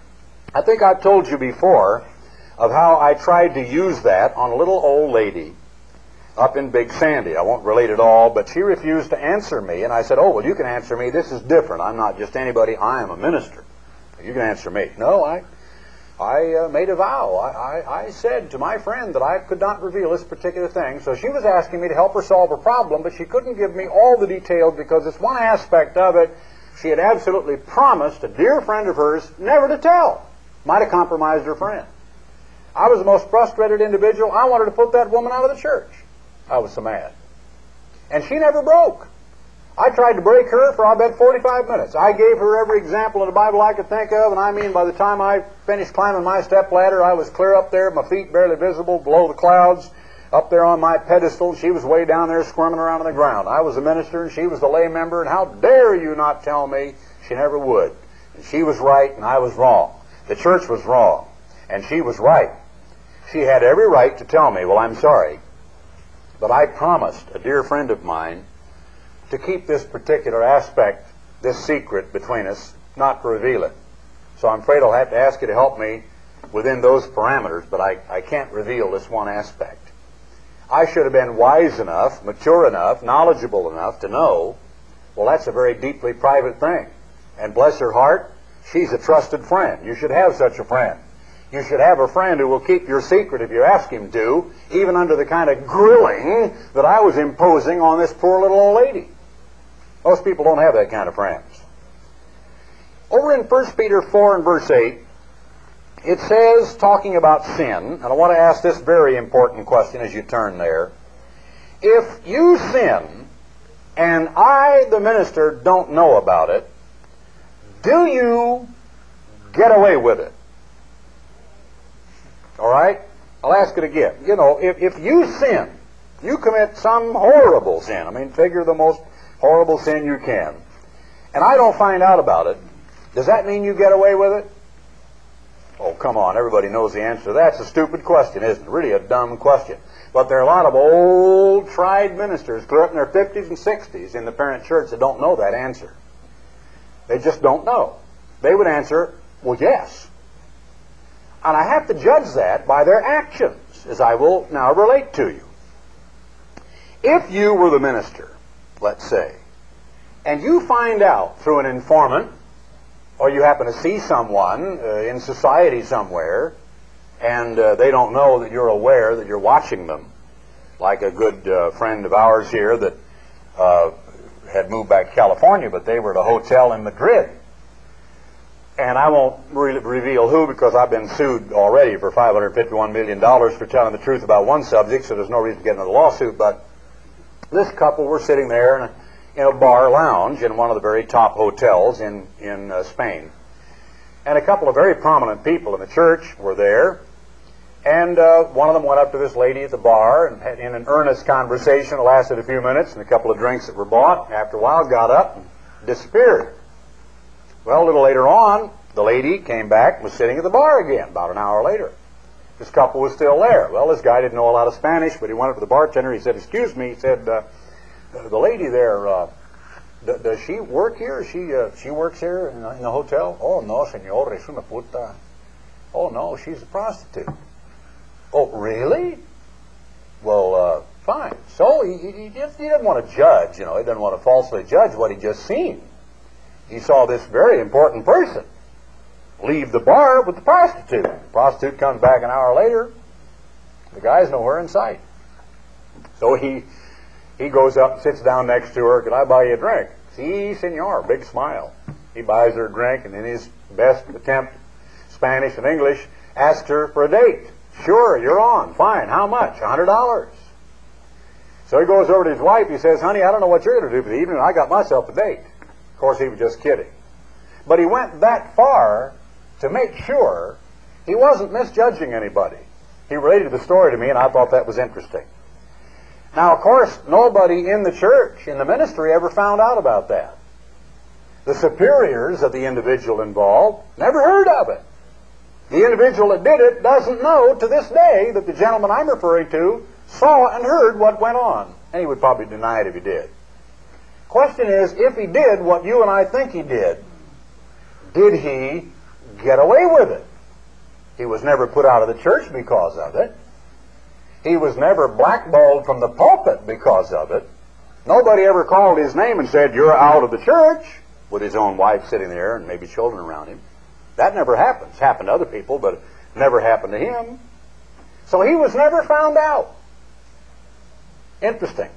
I think I've told you before of how I tried to use that on a little old lady up in Big Sandy. I won't relate it all, but she refused to answer me, and I said, oh, well, you can answer me. This is different. I'm not just anybody. I am a minister. You can answer me. No, I I uh, made a vow. I, I, I said to my friend that I could not reveal this particular thing. So she was asking me to help her solve a problem, but she couldn't give me all the details because it's one aspect of it she had absolutely promised a dear friend of hers never to tell. Might have compromised her friend. I was the most frustrated individual. I wanted to put that woman out of the church. I was so mad. And she never broke. I tried to break her for, I bet, forty-five minutes. I gave her every example in the Bible I could think of, and I mean, by the time I finished climbing my step ladder, I was clear up there, my feet barely visible, below the clouds, up there on my pedestal. She was way down there squirming around on the ground. I was a minister, and she was the lay member, and how dare you not tell me? She never would. And she was right, and I was wrong. The church was wrong, and she was right. She had every right to tell me, well, I'm sorry, but I promised a dear friend of mine to keep this particular aspect, this secret between us, not to reveal it. So I'm afraid I'll have to ask you to help me within those parameters, but I, I can't reveal this one aspect. I should have been wise enough, mature enough, knowledgeable enough to know, well, that's a very deeply private thing. And bless her heart, she's a trusted friend. You should have such a friend. You should have a friend who will keep your secret if you ask him to, even under the kind of grilling that I was imposing on this poor little old lady. Most people don't have that kind of friends. Over in First Peter four and verse eight, it says, talking about sin, and I want to ask this very important question as you turn there. If you sin, and I, the minister, don't know about it, do you get away with it? All right? I'll ask it again. You know, if, if you sin, you commit some horrible sin, I mean, figure the most horrible sin you can, and I don't find out about it, does that mean you get away with it? Oh, come on, everybody knows the answer to that. It's a stupid question, isn't it? Really a dumb question. But there are a lot of old, tried ministers, clear up in their fifties and sixties in the parent church that don't know that answer. They just don't know. They would answer, well, yes. And I have to judge that by their actions, as I will now relate to you. If you were the minister, let's say, and you find out through an informant, or you happen to see someone uh, in society somewhere, and uh, they don't know that you're aware that you're watching them, like a good uh, friend of ours here that uh, had moved back to California, but they were at a hotel in Madrid. And I won't re reveal who, because I've been sued already for five hundred fifty-one million dollars for telling the truth about one subject, so there's no reason to get another lawsuit. But this couple were sitting there in a, in a bar lounge in one of the very top hotels in, in uh, Spain. And a couple of very prominent people in the church were there. And uh, one of them went up to this lady at the bar and had in an earnest conversation that lasted a few minutes, and a couple of drinks that were bought. After a while, got up and disappeared. Well, a little later on, The lady came back and was sitting at the bar again about an hour later. This couple was still there. Well, this guy didn't know a lot of Spanish, but he went up to the bartender. He said, excuse me. He said, uh, the lady there, uh, d does she work here? She uh, she works here in, in the hotel? Oh, no, señor, es una puta. Oh, no, she's a prostitute. Oh, really? Well, uh, fine. So he, he, he didn't want to judge, you know. He didn't want to falsely judge what he just seen. He saw this very important person leave the bar with the prostitute. The prostitute comes back an hour later. The guy's nowhere in sight. So he he goes up and sits down next to her. Could I buy you a drink? Si, senor. Big smile. He buys her a drink, and in his best attempt, Spanish and English, asks her for a date. Sure, you're on. Fine. How much? A hundred dollars. So he goes over to his wife. He says, honey, I don't know what you're going to do for the evening. I got myself a date. Of course, he was just kidding. But he went that far to make sure he wasn't misjudging anybody. He related the story to me, and I thought that was interesting. Now, of course, nobody in the church, in the ministry, ever found out about that. The superiors of the individual involved never heard of it. The individual that did it doesn't know to this day that the gentleman I'm referring to saw and heard what went on. And he would probably deny it if he did. Question is, if he did what you and I think he did, did he get away with it? He was never put out of the church because of it. He was never blackballed from the pulpit because of it. Nobody ever called his name and said, you're out of the church, with his own wife sitting there and maybe children around him. That never happens. It's happened to other people, but it never happened to him. So he was never found out. Interesting.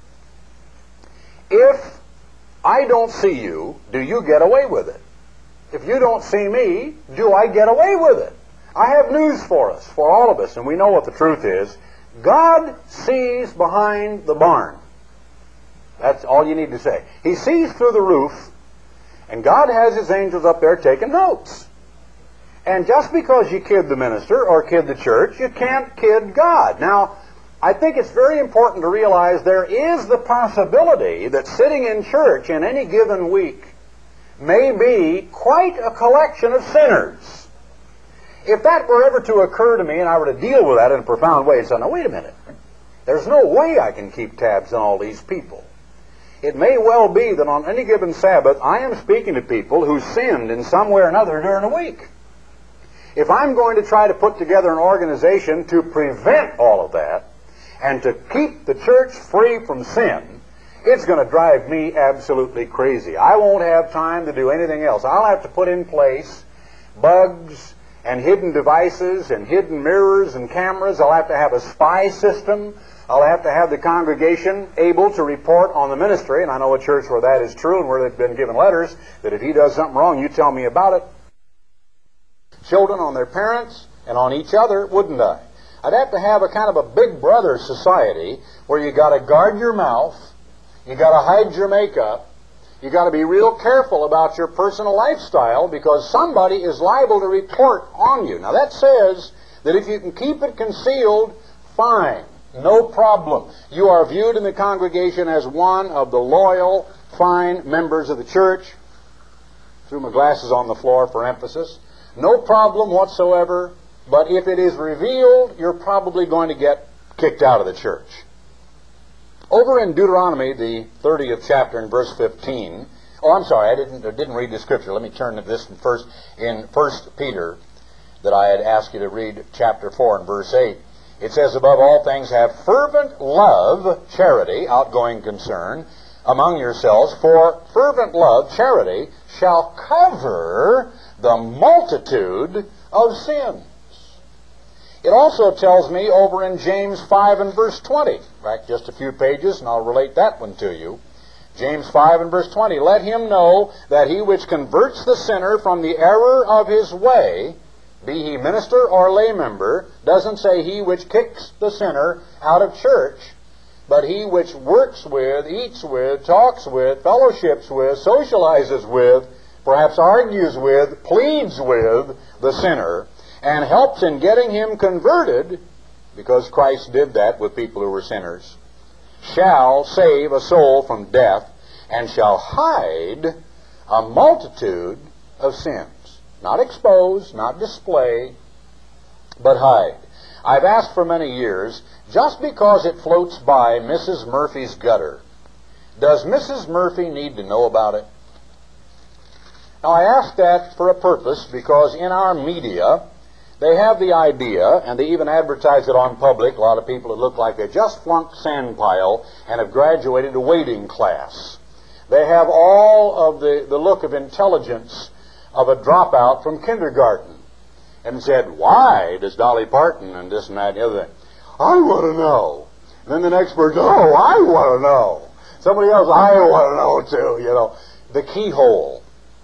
If I don't see you, do you get away with it? If you don't see me, do I get away with it? I have news for us, for all of us, and we know what the truth is. God sees behind the barn. That's all you need to say. He sees through the roof, and God has his angels up there taking notes. And just because you kid the minister or kid the church, you can't kid God. Now, I think it's very important to realize there is the possibility that sitting in church in any given week may be quite a collection of sinners. If that were ever to occur to me and I were to deal with that in a profound way and say, now wait a minute, there's no way I can keep tabs on all these people. It may well be that on any given Sabbath I am speaking to people who sinned in some way or another during the week. If I'm going to try to put together an organization to prevent all of that and to keep the church free from sin, it's going to drive me absolutely crazy. I won't have time to do anything else. I'll have to put in place bugs and hidden devices and hidden mirrors and cameras. I'll have to have a spy system. I'll have to have the congregation able to report on the ministry, and I know a church where that is true and where they've been given letters that if he does something wrong, you tell me about it. Children on their parents and on each other, wouldn't I? I'd have to have a kind of a big brother society where you got to guard your mouth, you got to hide your makeup, you got to be real careful about your personal lifestyle because somebody is liable to report on you. Now that says that if you can keep it concealed, fine, no problem. You are viewed in the congregation as one of the loyal, fine members of the church. Threw my glasses on the floor for emphasis. No problem whatsoever, but if it is revealed, you're probably going to get kicked out of the church. Over in Deuteronomy, the thirtieth chapter in verse fifteen, oh, I'm sorry, I didn't, I didn't read the scripture. Let me turn to this first in First Peter that I had asked you to read chapter four and verse eight. It says, above all things, have fervent love, charity, outgoing concern, among yourselves, for fervent love, charity, shall cover the multitude of sins. It also tells me over in James five and verse twenty, back just a few pages, and I'll relate that one to you. James five and verse twenty, let him know that he which converts the sinner from the error of his way, be he minister or lay member, doesn't say he which kicks the sinner out of church, but he which works with, eats with, talks with, fellowships with, socializes with, perhaps argues with, pleads with the sinner, and helps in getting him converted, because Christ did that with people who were sinners, shall save a soul from death, and shall hide a multitude of sins. Not expose, not display, but hide. I've asked for many years, just because it floats by Missus Murphy's gutter, does Missus Murphy need to know about it? Now, I ask that for a purpose, because in our media, they have the idea, and they even advertise it on public, a lot of people that look like they just flunked Sandpile and have graduated to waiting class. They have all of the, the look of intelligence of a dropout from kindergarten. And said, why does Dolly Parton and this and that and the other thing? I want to know. And then the next person, oh, I want to know. Somebody else, I want to know too, you know. The Keyhole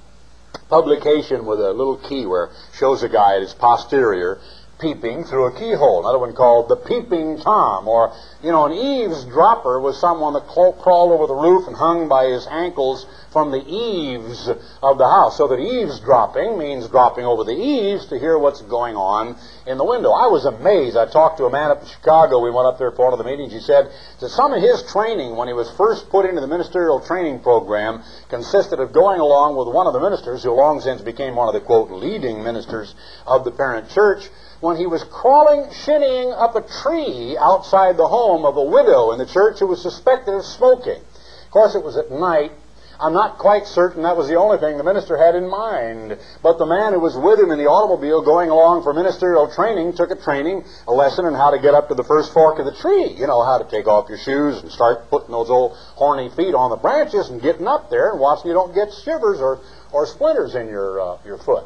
publication with a little key where shows a guy at his posterior peeping through a keyhole. Another one called The Peeping Tom. Or, you know, an eavesdropper was someone that crawled over the roof and hung by his ankles from the eaves of the house. So that eavesdropping means dropping over the eaves to hear what's going on in the window. I was amazed. I talked to a man up in Chicago. We went up there for one of the meetings. He said that some of his training when he was first put into the ministerial training program consisted of going along with one of the ministers who long since became one of the, quote, leading ministers of the parent church, when he was crawling, shinnying up a tree outside the home of a widow in the church who was suspected of smoking. Of course, it was at night. I'm not quite certain that was the only thing the minister had in mind. But the man who was with him in the automobile going along for ministerial training took a training, a lesson in how to get up to the first fork of the tree. You know, how to take off your shoes and start putting those old horny feet on the branches and getting up there and watching you don't get shivers or, or splinters in your, uh, your foot.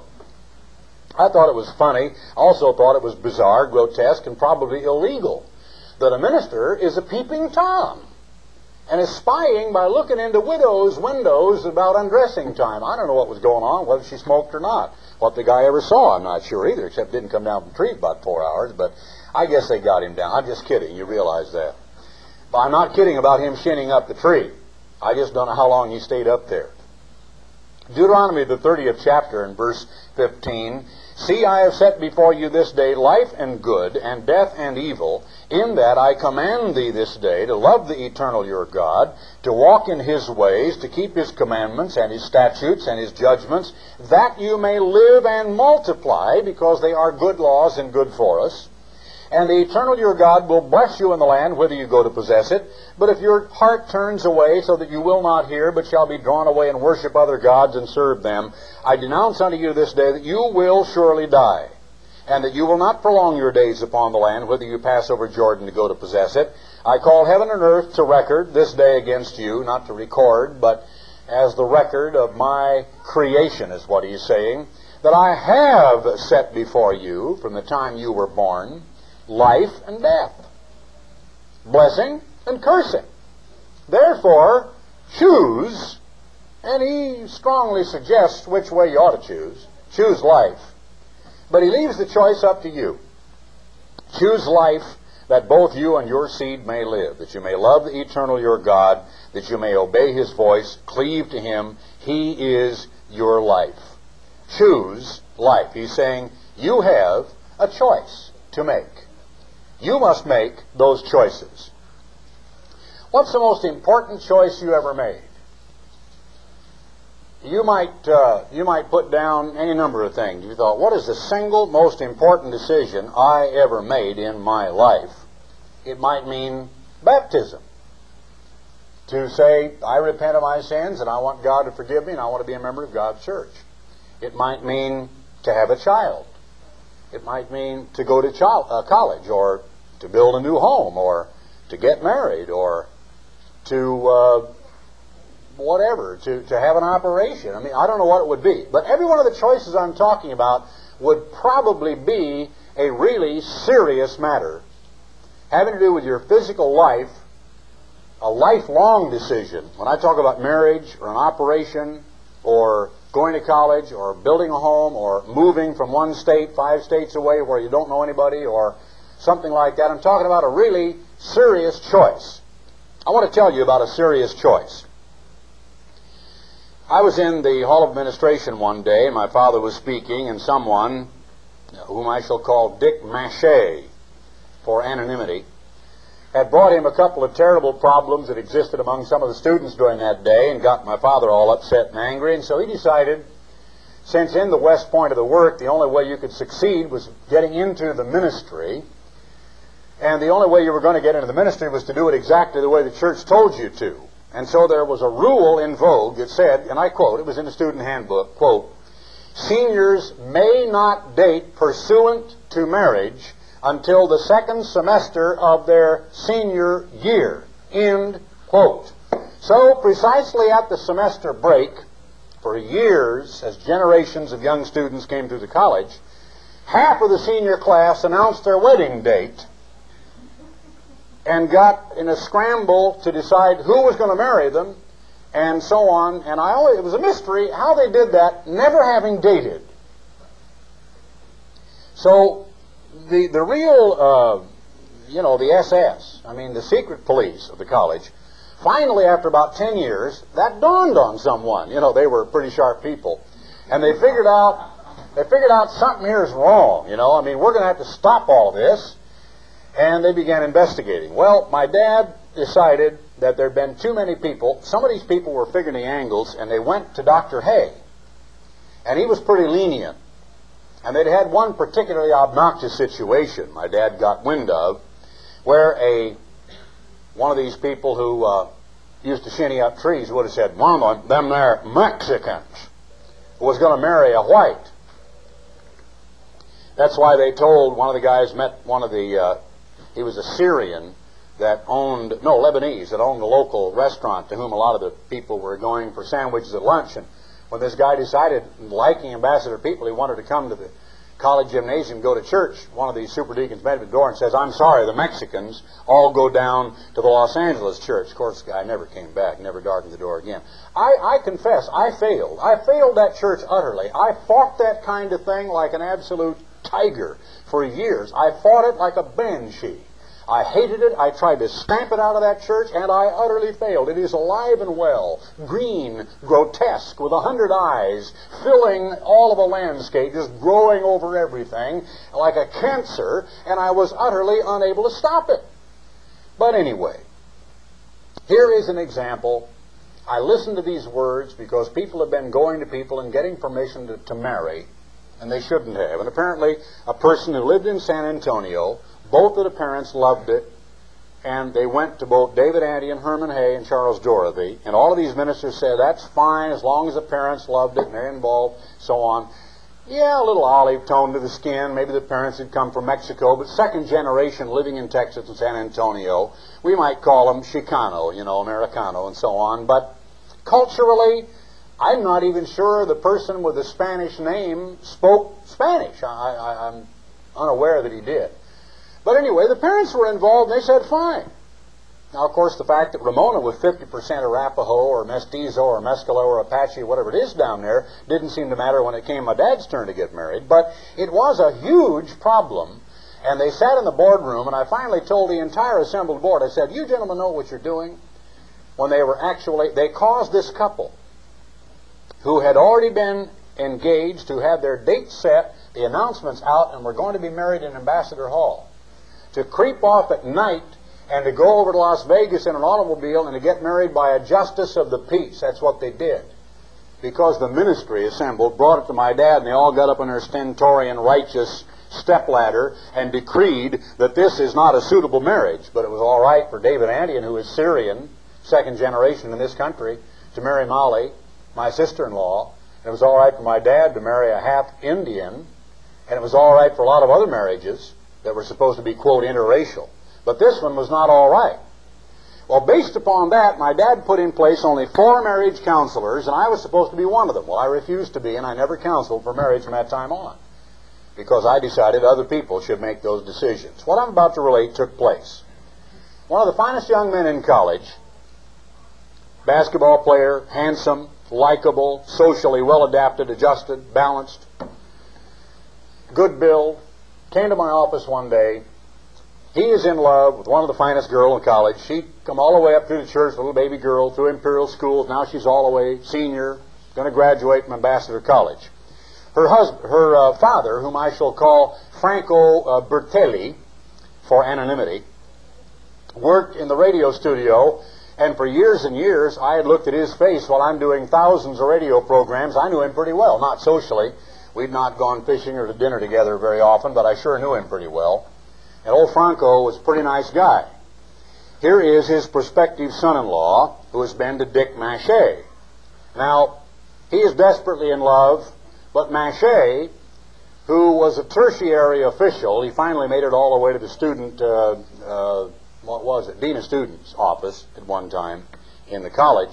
I thought it was funny. Also thought it was bizarre, grotesque, and probably illegal that a minister is a peeping Tom and is spying by looking into widows' windows about undressing time. I don't know what was going on, whether she smoked or not. What the guy ever saw, I'm not sure either, except didn't come down from the tree for about four hours, but I guess they got him down. I'm just kidding, you realize that. But I'm not kidding about him shinning up the tree. I just don't know how long he stayed up there. Deuteronomy, the thirtieth chapter, in verse fifteen, see, I have set before you this day life and good, and death and evil. In that I command thee this day to love the eternal your God, to walk in his ways, to keep his commandments and his statutes and his judgments, that you may live and multiply, because they are good laws and good for us. And the eternal your God will bless you in the land, whither you go to possess it. But if your heart turns away, so that you will not hear, but shall be drawn away and worship other gods and serve them, I denounce unto you this day that you will surely die, and that you will not prolong your days upon the land, whither you pass over Jordan to go to possess it. I call heaven and earth to record this day against you, not to record, but as the record of my creation, is what he's saying, that I have set before you from the time you were born life and death, blessing and cursing. Therefore, choose, and he strongly suggests which way you ought to choose. Choose life. But he leaves the choice up to you. Choose life, that both you and your seed may live, that you may love the eternal your God, that you may obey his voice, cleave to him. He is your life. Choose life. He's saying you have a choice to make. You must make those choices. What's the most important choice you ever made? You might uh, you might put down any number of things. You thought, what is the single most important decision I ever made in my life? It might mean baptism. To say, I repent of my sins and I want God to forgive me and I want to be a member of God's church. It might mean to have a child. It might mean to go to child, uh, college, or to build a new home, or to get married, or to uh, whatever, to, to have an operation. I mean, I don't know what it would be. But every one of the choices I'm talking about would probably be a really serious matter, having to do with your physical life, a lifelong decision. When I talk about marriage, or an operation, or going to college, or building a home, or moving from one state five states away where you don't know anybody, or something like that, I'm talking about a really serious choice. I want to tell you about a serious choice. I was in the Hall of Administration one day, and my father was speaking, and someone, whom I shall call Dick Maché for anonymity, had brought him a couple of terrible problems that existed among some of the students during that day and got my father all upset and angry, and so he decided since in the West Point of the work, the only way you could succeed was getting into the ministry, and the only way you were going to get into the ministry was to do it exactly the way the church told you to. And so there was a rule in vogue that said, and I quote, it was in the student handbook, quote, "Seniors may not date pursuant to marriage until the second semester of their senior year," end quote. So precisely at the semester break, for years, as generations of young students came through the college, half of the senior class announced their wedding date and got in a scramble to decide who was going to marry them, and so on. And I always, it was a mystery how they did that, never having dated. So the the real, uh, you know, the S S, I mean the secret police of the college, finally after about ten years, that dawned on someone. You know, they were pretty sharp people, and they figured out they figured out something here is wrong. You know, I mean, we're going to have to stop all this. And they began investigating. Well, my dad decided that there had been too many people. Some of these people were figuring the angles, and they went to Doctor Hay. And he was pretty lenient. And they'd had one particularly obnoxious situation my dad got wind of, where a one of these people who uh, used to shinny up trees would have said, "One of them there Mexicans was going to marry a white." That's why they told, one of the guys met one of the... Uh, He was a Syrian that owned, no, Lebanese, that owned a local restaurant to whom a lot of the people were going for sandwiches at lunch. And when this guy decided, liking Ambassador people, he wanted to come to the college gymnasium, go to church, one of these super deacons met at the door and says, "I'm sorry, the Mexicans all go down to the Los Angeles church." Of course, the guy never came back, never darkened the door again. I, I confess, I failed. I failed that church utterly. I fought that kind of thing like an absolute tiger for years. I fought it like a banshee. I hated it. I tried to stamp it out of that church, and I utterly failed. It is alive and well, green, grotesque, with a hundred eyes, filling all of a landscape, just growing over everything like a cancer, and I was utterly unable to stop it. But anyway, here is an example. I listened to these words because people have been going to people and getting permission to, to marry, and they shouldn't have. And apparently, a person who lived in San Antonio, both of the parents loved it, and they went to both David Andy and Herman Hay and Charles Dorothy, and all of these ministers said, "That's fine as long as the parents loved it and they're involved," so on. Yeah, a little olive tone to the skin. Maybe the parents had come from Mexico, but second generation living in Texas and San Antonio. We might call them Chicano, you know, Americano, and so on. But culturally, I'm not even sure the person with the Spanish name spoke Spanish. I, I, I'm unaware that he did. But anyway, the parents were involved, and they said, fine. Now, of course, the fact that Ramona was fifty percent Arapaho or Mestizo or Mescala or Apache, whatever it is down there, didn't seem to matter when it came my dad's turn to get married. But it was a huge problem, and they sat in the boardroom, and I finally told the entire assembled board, I said, "You gentlemen know what you're doing?" When they were actually, they caused this couple, who had already been engaged, who had their date set, the announcements out, and were going to be married in Ambassador Hall, to creep off at night and to go over to Las Vegas in an automobile and to get married by a justice of the peace. That's what they did. Because the ministry assembled, brought it to my dad, and they all got up on their stentorian righteous stepladder and decreed that this is not a suitable marriage. But it was all right for David Andian, who is Syrian, second generation in this country, to marry Molly, my sister-in-law. And it was all right for my dad to marry a half-Indian. And it was all right for a lot of other marriages that were supposed to be, quote, interracial. But this one was not all right. Well, based upon that, my dad put in place only four marriage counselors, and I was supposed to be one of them. Well, I refused to be, and I never counseled for marriage from that time on, because I decided other people should make those decisions. What I'm about to relate took place. One of the finest young men in college, basketball player, handsome, likable, socially well-adapted, adjusted, balanced, good build, came to my office one day. He is in love with one of the finest girls in college. She'd come all the way up through the church, little baby girl, through Imperial schools. Now she's all the way senior, going to graduate from Ambassador College. Her husband, her uh, father, whom I shall call Franco uh, Bertelli for anonymity, worked in the radio studio And for years and years, I had looked at his face while I'm doing thousands of radio programs. I knew him pretty well, not socially. We'd not gone fishing or to dinner together very often, but I sure knew him pretty well. And old Franco was a pretty nice guy. Here is his prospective son-in-law, who has been to Dick Maché. Now, he is desperately in love, but Maché, who was a tertiary official, he finally made it all the way to the student, uh, uh, what was it, Dean of Students office at one time in the college,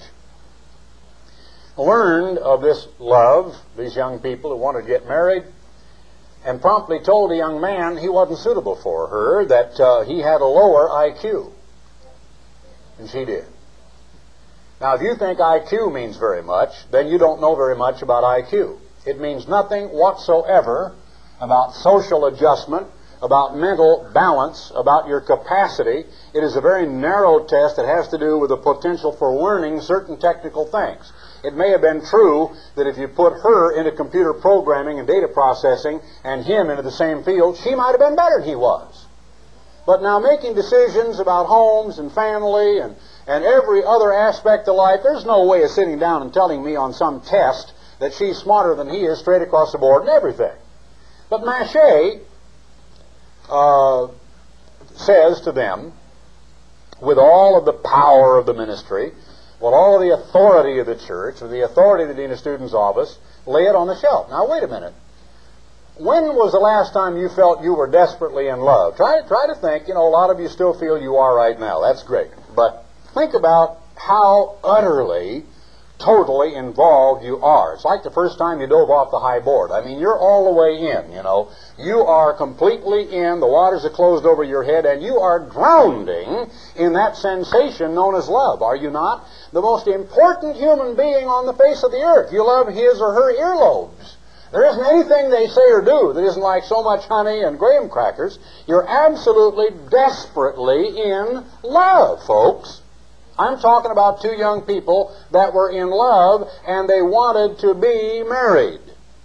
learned of this love, these young people who wanted to get married, and promptly told the young man he wasn't suitable for her, that uh, he had a lower I Q than she did. Now, if you think I Q means very much, then you don't know very much about I Q. It means nothing whatsoever about social adjustment, about mental balance, about your capacity. It is a very narrow test that has to do with the potential for learning certain technical things. It may have been true that if you put her into computer programming and data processing and him into the same field, she might have been better than he was. But now making decisions about homes and family and, and every other aspect of life, there's no way of sitting down and telling me on some test that she's smarter than he is straight across the board and everything. But Maché uh, says to them, with all of the power of the ministry, with all of the authority of the church, with the authority of the Dean of Students' office, lay it on the shelf. Now, wait a minute. When was the last time you felt you were desperately in love? Try, try to think. You know, a lot of you still feel you are right now. That's great. But think about how utterly, totally involved you are. It's like the first time you dove off the high board. I mean, you're all the way in, you know. You are completely in. The waters are closed over your head, and you are drowning in that sensation known as love, are you not? The most important human being on the face of the earth. You love his or her earlobes. There isn't anything they say or do that isn't like so much honey and graham crackers. You're absolutely, desperately in love, folks. I'm talking about two young people that were in love and they wanted to be married.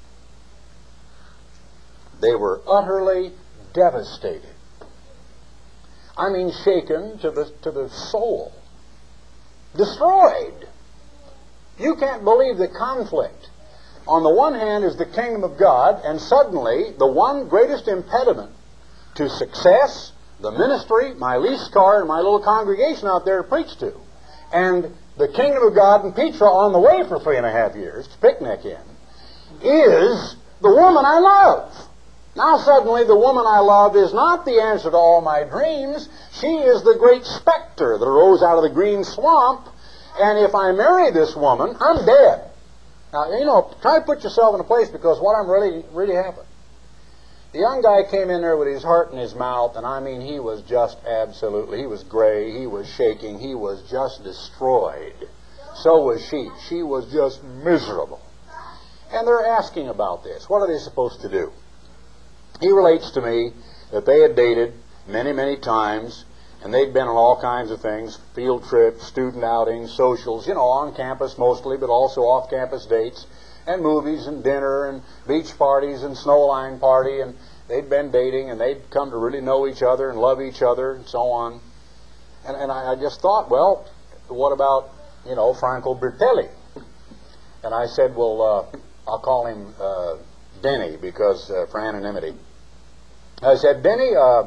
They were utterly devastated. I mean, shaken to the, to the soul. Destroyed. You can't believe the conflict. On the one hand is the kingdom of God, and suddenly the one greatest impediment to success, the ministry, my lease car, and my little congregation out there to preach to, and the kingdom of God and Petra on the way for three and a half years to picnic in, is the woman I love. Now suddenly the woman I love is not the answer to all my dreams. She is the great specter that arose out of the green swamp, and if I marry this woman, I'm dead. Now, you know, try to put yourself in a place, because what I'm really, really happened. The young guy came in there with his heart in his mouth, and I mean, he was just absolutely, he was gray, he was shaking, he was just destroyed. So was she. She was just miserable. And they're asking about this. What are they supposed to do? He relates to me that they had dated many, many times, and they'd been on all kinds of things, field trips, student outings, socials, you know, on campus mostly, but also off-campus dates, and movies and dinner and beach parties and snowline party, and they'd been dating, and they'd come to really know each other and love each other and so on. And, and I, I just thought, well, what about, you know, Franco Bertelli? And I said, well, uh, I'll call him uh, Denny, because uh, for anonymity. I said, Denny, uh,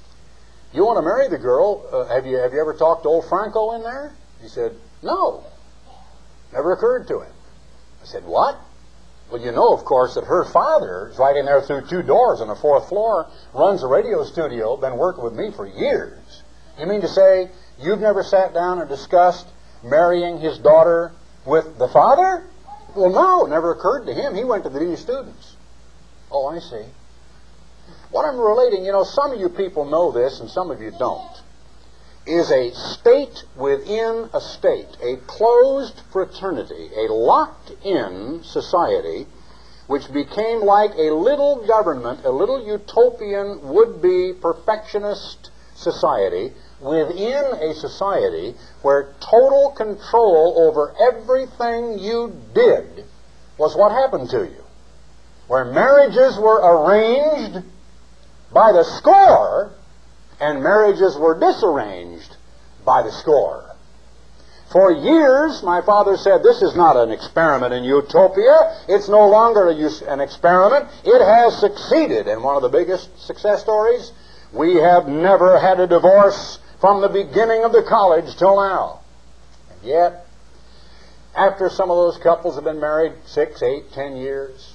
you want to marry the girl? Uh, have you have you ever talked to old Franco in there? He said, no. Never occurred to him. I said, what? Well, you know, of course, that her father is right in there through two doors on the fourth floor, runs a radio studio, been working with me for years. You mean to say you've never sat down and discussed marrying his daughter with the father? Well, no, it never occurred to him. He went to the Dean of Students. Oh, I see. What I'm relating, you know, some of you people know this and some of you don't, is a state within a state, a closed fraternity, a locked-in society, which became like a little government, a little utopian, would-be perfectionist society within a society where total control over everything you did was what happened to you, where marriages were arranged by the score, and marriages were disarranged by the score. For years, my father said, this is not an experiment in utopia. It's no longer a use, an experiment. It has succeeded. And one of the biggest success stories, we have never had a divorce from the beginning of the college till now. And yet, after some of those couples have been married six, eight, ten years,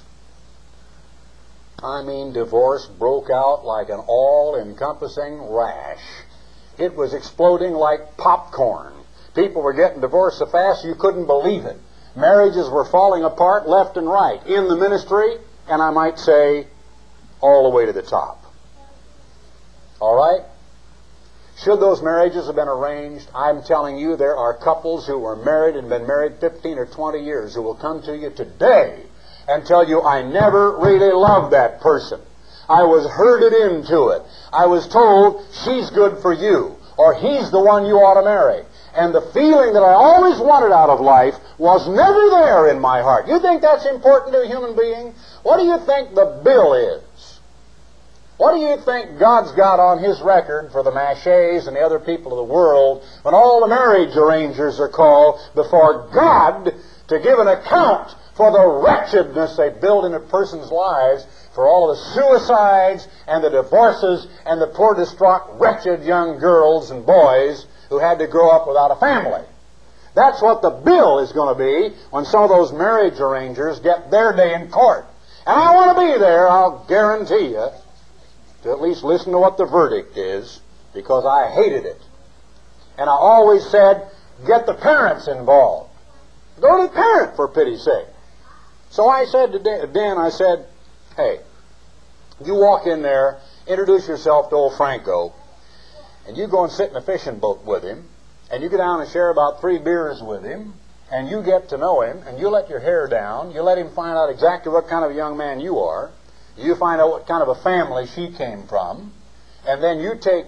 I mean, divorce broke out like an all-encompassing rash. It was exploding like popcorn. People were getting divorced so fast you couldn't believe it. Marriages were falling apart left and right in the ministry, and I might say all the way to the top. All right? Should those marriages have been arranged, I'm telling you there are couples who were married and been married fifteen or twenty years who will come to you today and tell you, I never really loved that person. I was herded into it. I was told, she's good for you, or he's the one you ought to marry. And the feeling that I always wanted out of life was never there in my heart. You think that's important to a human being? What do you think the bill is? What do you think God's got on His record for the Machees and the other people of the world when all the marriage arrangers are called before God to give an account for the wretchedness they build in a person's lives, for all of the suicides and the divorces and the poor, distraught, wretched young girls and boys who had to grow up without a family? That's what the bill is going to be when some of those marriage arrangers get their day in court. And I want to be there, I'll guarantee you, to at least listen to what the verdict is, because I hated it. And I always said, get the parents involved. Go to the parent, for pity's sake. So I said to Dan, I said, hey, you walk in there, introduce yourself to old Franco, and you go and sit in a fishing boat with him, and you go down and share about three beers with him, and you get to know him, and you let your hair down, you let him find out exactly what kind of a young man you are, you find out what kind of a family she came from, and then you take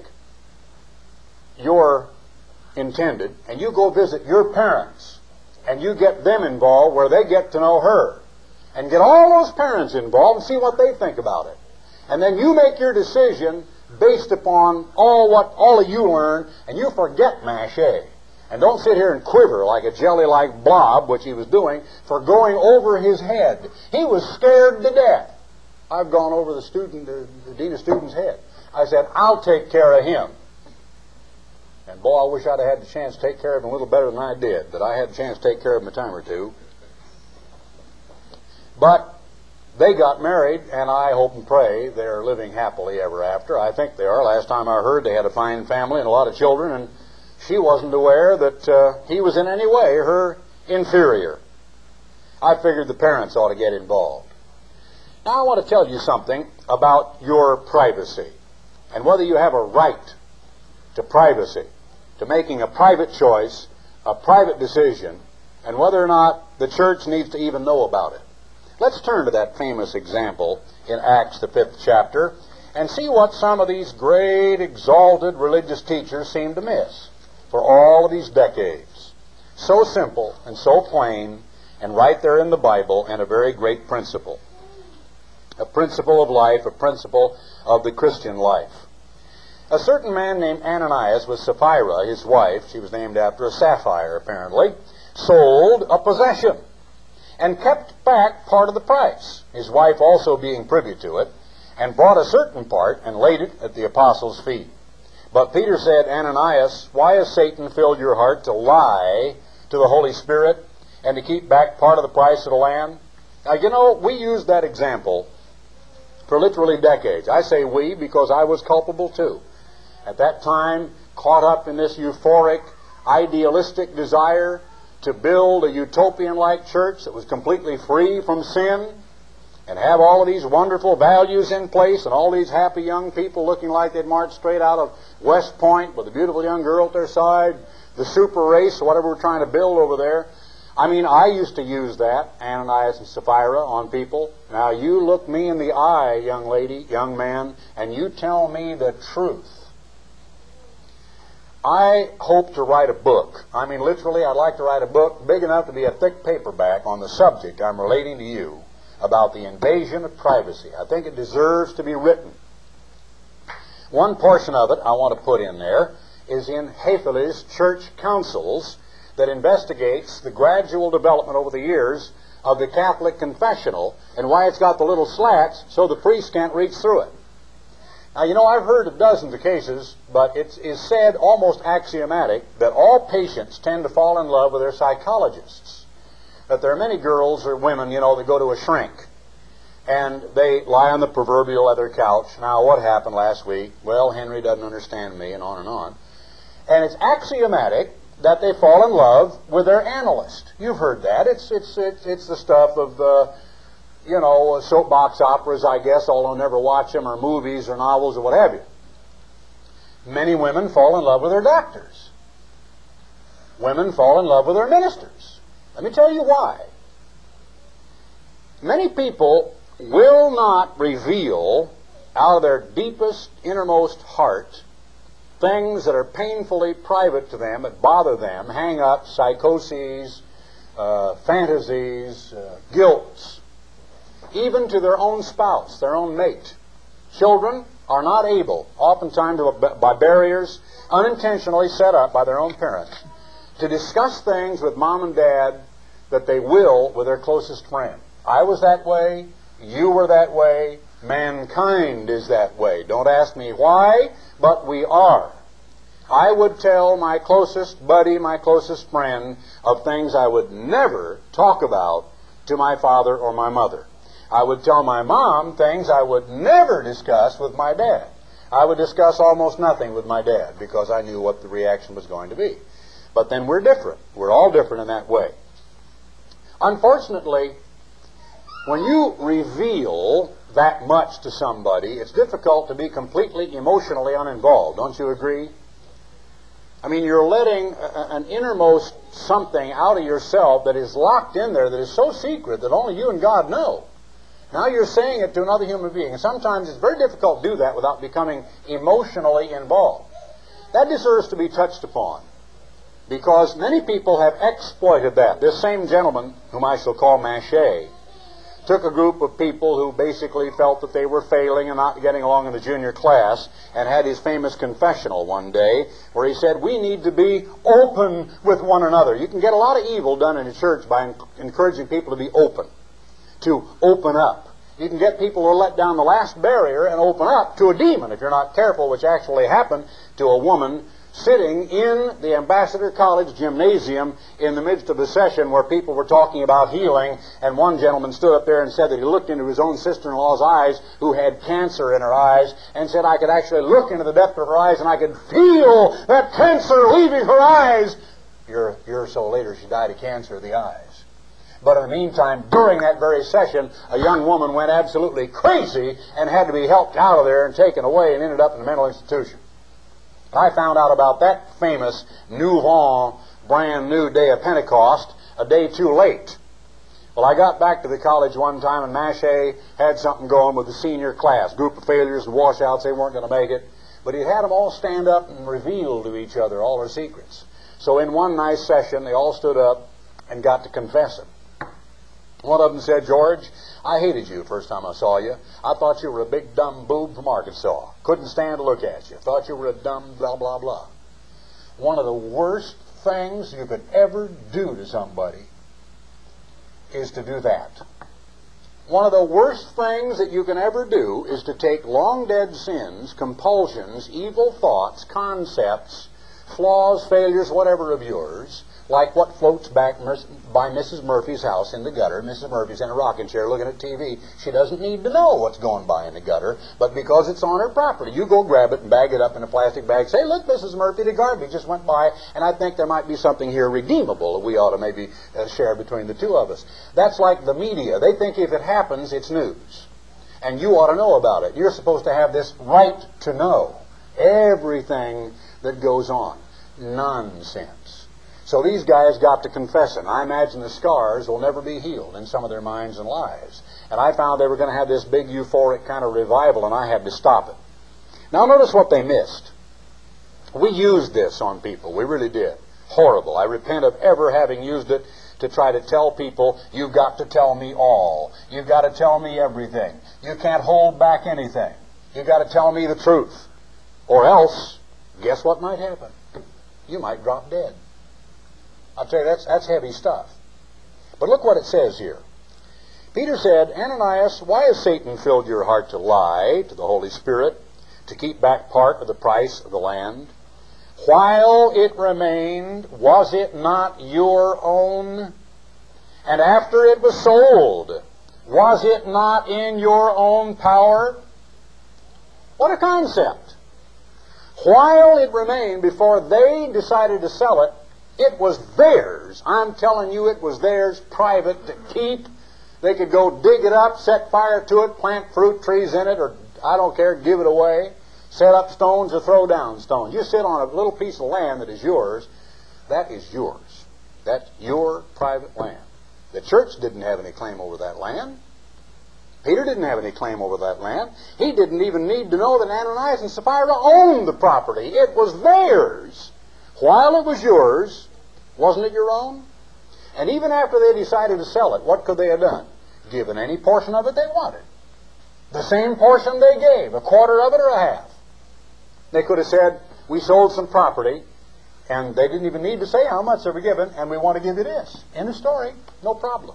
your intended, and you go visit your parents, and you get them involved where they get to know her, and get all those parents involved and see what they think about it. And then you make your decision based upon all what all of you learn, and you forget Mache. And don't sit here and quiver like a jelly-like blob, which he was doing, for going over his head. He was scared to death. I've gone over the student, the, the dean of students' head. I said, I'll take care of him. And boy, I wish I'd have had the chance to take care of him a little better than I did, but I had a chance to take care of him a time or two. But they got married, and I hope and pray they're living happily ever after. I think they are. Last time I heard, they had a fine family and a lot of children, and she wasn't aware that uh, he was in any way her inferior. I figured the parents ought to get involved. Now I want to tell you something about your privacy, and whether you have a right to privacy, to making a private choice, a private decision, and whether or not the church needs to even know about it. Let's turn to that famous example in Acts, the fifth chapter, and see what some of these great, exalted religious teachers seem to miss for all of these decades. So simple and so plain, and right there in the Bible, and a very great principle. A principle of life, a principle of the Christian life. A certain man named Ananias with Sapphira, his wife, she was named after a sapphire apparently, sold a possession and kept back part of the price, his wife also being privy to it, and brought a certain part and laid it at the apostles' feet. But Peter said, Ananias, why has Satan filled your heart to lie to the Holy Spirit and to keep back part of the price of the land? Now, you know, we used that example for literally decades. I say we because I was culpable too. At that time, caught up in this euphoric, idealistic desire to build a utopian-like church that was completely free from sin and have all of these wonderful values in place and all these happy young people looking like they'd marched straight out of West Point with a beautiful young girl at their side, the super race, whatever we're trying to build over there. I mean, I used to use that, Ananias and Sapphira, on people. Now, you look me in the eye, young lady, young man, and you tell me the truth. I hope to write a book. I mean, literally, I'd like to write a book big enough to be a thick paperback on the subject I'm relating to you about the invasion of privacy. I think it deserves to be written. One portion of it I want to put in there is in Haefele's church councils that investigates the gradual development over the years of the Catholic confessional and why it's got the little slats so the priest can't reach through it. Now, you know, I've heard of dozens of cases, but it is said almost axiomatic that all patients tend to fall in love with their psychologists. That there are many girls or women, you know, that go to a shrink, and they lie on the proverbial leather couch. Now, what happened last week? Well, Henry doesn't understand me, and on and on. And it's axiomatic that they fall in love with their analyst. You've heard that. It's it's it's, it's the stuff of uh, you know, soapbox operas, I guess, although I never watch them, or movies or novels or what have you. Many women fall in love with their doctors. Women fall in love with their ministers. Let me tell you why. Many people will not reveal out of their deepest, innermost heart things that are painfully private to them, that bother them, hang-ups, psychoses, uh, fantasies, uh, guilts, even to their own spouse, their own mate. Children are not able, oftentimes by barriers unintentionally set up by their own parents, to discuss things with mom and dad that they will with their closest friend. I was that way, you were that way, mankind is that way. Don't ask me why, but we are. I would tell my closest buddy, my closest friend, of things I would never talk about to my father or my mother. I would tell my mom things I would never discuss with my dad. I would discuss almost nothing with my dad because I knew what the reaction was going to be. But then we're different. We're all different in that way. Unfortunately, when you reveal that much to somebody, it's difficult to be completely emotionally uninvolved. Don't you agree? I mean, you're letting a, an innermost something out of yourself that is locked in there that is so secret that only you and God know. Now you're saying it to another human being. And sometimes it's very difficult to do that without becoming emotionally involved. That deserves to be touched upon, because many people have exploited that. This same gentleman, whom I shall call Mache, took a group of people who basically felt that they were failing and not getting along in the junior class, and had his famous confessional one day where he said, we need to be open with one another. You can get a lot of evil done in a church by encouraging people to be open, to open up. You can get people to let down the last barrier and open up to a demon, if you're not careful, which actually happened to a woman sitting in the Ambassador College gymnasium in the midst of a session where people were talking about healing, and one gentleman stood up there and said that he looked into his own sister-in-law's eyes, who had cancer in her eyes, and said, I could actually look into the depth of her eyes and I could feel that cancer leaving her eyes. A year, year or so later, she died of cancer of the eyes. But in the meantime, during that very session, a young woman went absolutely crazy and had to be helped out of there and taken away and ended up in a mental institution. I found out about that famous Nouveau, brand new day of Pentecost a day too late. Well, I got back to the college one time, and Mache had something going with the senior class, group of failures and washouts. They weren't going to make it. But he had them all stand up and reveal to each other all their secrets. So in one nice session, they all stood up and got to confessing. One of them said, George, I hated you the first time I saw you. I thought you were a big dumb boob from Arkansas. Couldn't stand to look at you. Thought you were a dumb blah, blah, blah. One of the worst things you could ever do to somebody is to do that. One of the worst things that you can ever do is to take long-dead sins, compulsions, evil thoughts, concepts, flaws, failures, whatever of yours, like what floats back by Missus Murphy's house in the gutter. Missus Murphy's in a rocking chair looking at T V. She doesn't need to know what's going by in the gutter, but because it's on her property, you go grab it and bag it up in a plastic bag. Say, look, Missus Murphy, the garbage just went by, and I think there might be something here redeemable that we ought to maybe uh, share between the two of us. That's like the media. They think if it happens, it's news, and you ought to know about it. You're supposed to have this right to know everything that goes on. Nonsense. So these guys got to confessing. I imagine the scars will never be healed in some of their minds and lives. And I found they were going to have this big euphoric kind of revival, and I had to stop it. Now notice what they missed. We used this on people. We really did. Horrible. I repent of ever having used it to try to tell people, you've got to tell me all. You've got to tell me everything. You can't hold back anything. You've got to tell me the truth. Or else, guess what might happen? You might drop dead. I'll tell you, that's, that's heavy stuff. But look what it says here. Peter said, Ananias, why has Satan filled your heart to lie to the Holy Spirit, to keep back part of the price of the land? While it remained, was it not your own? And after it was sold, was it not in your own power? What a concept. While it remained, before they decided to sell it, it was theirs. I'm telling you, it was theirs, private, to keep. They could go dig it up, set fire to it, plant fruit trees in it, or I don't care, give it away, set up stones or throw down stones. You sit on a little piece of land that is yours, that is yours. That's your private land. The church didn't have any claim over that land. Peter didn't have any claim over that land. He didn't even need to know that Ananias and Sapphira owned the property. It was theirs. While it was yours, wasn't it your own? And even after they decided to sell it, what could they have done? Given any portion of it they wanted. The same portion they gave, a quarter of it or a half. They could have said, we sold some property, and they didn't even need to say how much they were given, and we want to give you this. End of story. No problem.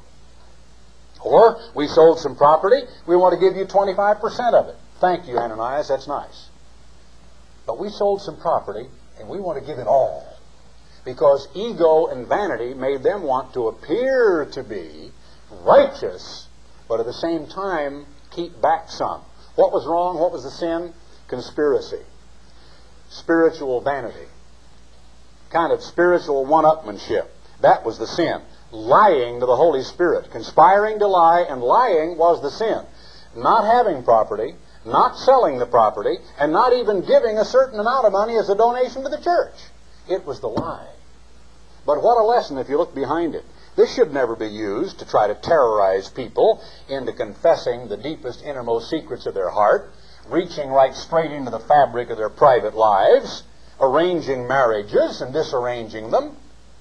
Or, we sold some property, we want to give you twenty-five percent of it. Thank you, Ananias, that's nice. But we sold some property, and we want to give it all. Because ego and vanity made them want to appear to be righteous, but at the same time keep back some. What was wrong? What was the sin? Conspiracy. Spiritual vanity. Kind of spiritual one-upmanship. That was the sin. Lying to the Holy Spirit. Conspiring to lie, and lying was the sin. Not having property, not selling the property, and not even giving a certain amount of money as a donation to the church. It was the lie. But what a lesson if you look behind it. This should never be used to try to terrorize people into confessing the deepest, innermost secrets of their heart, reaching right straight into the fabric of their private lives, arranging marriages and disarranging them.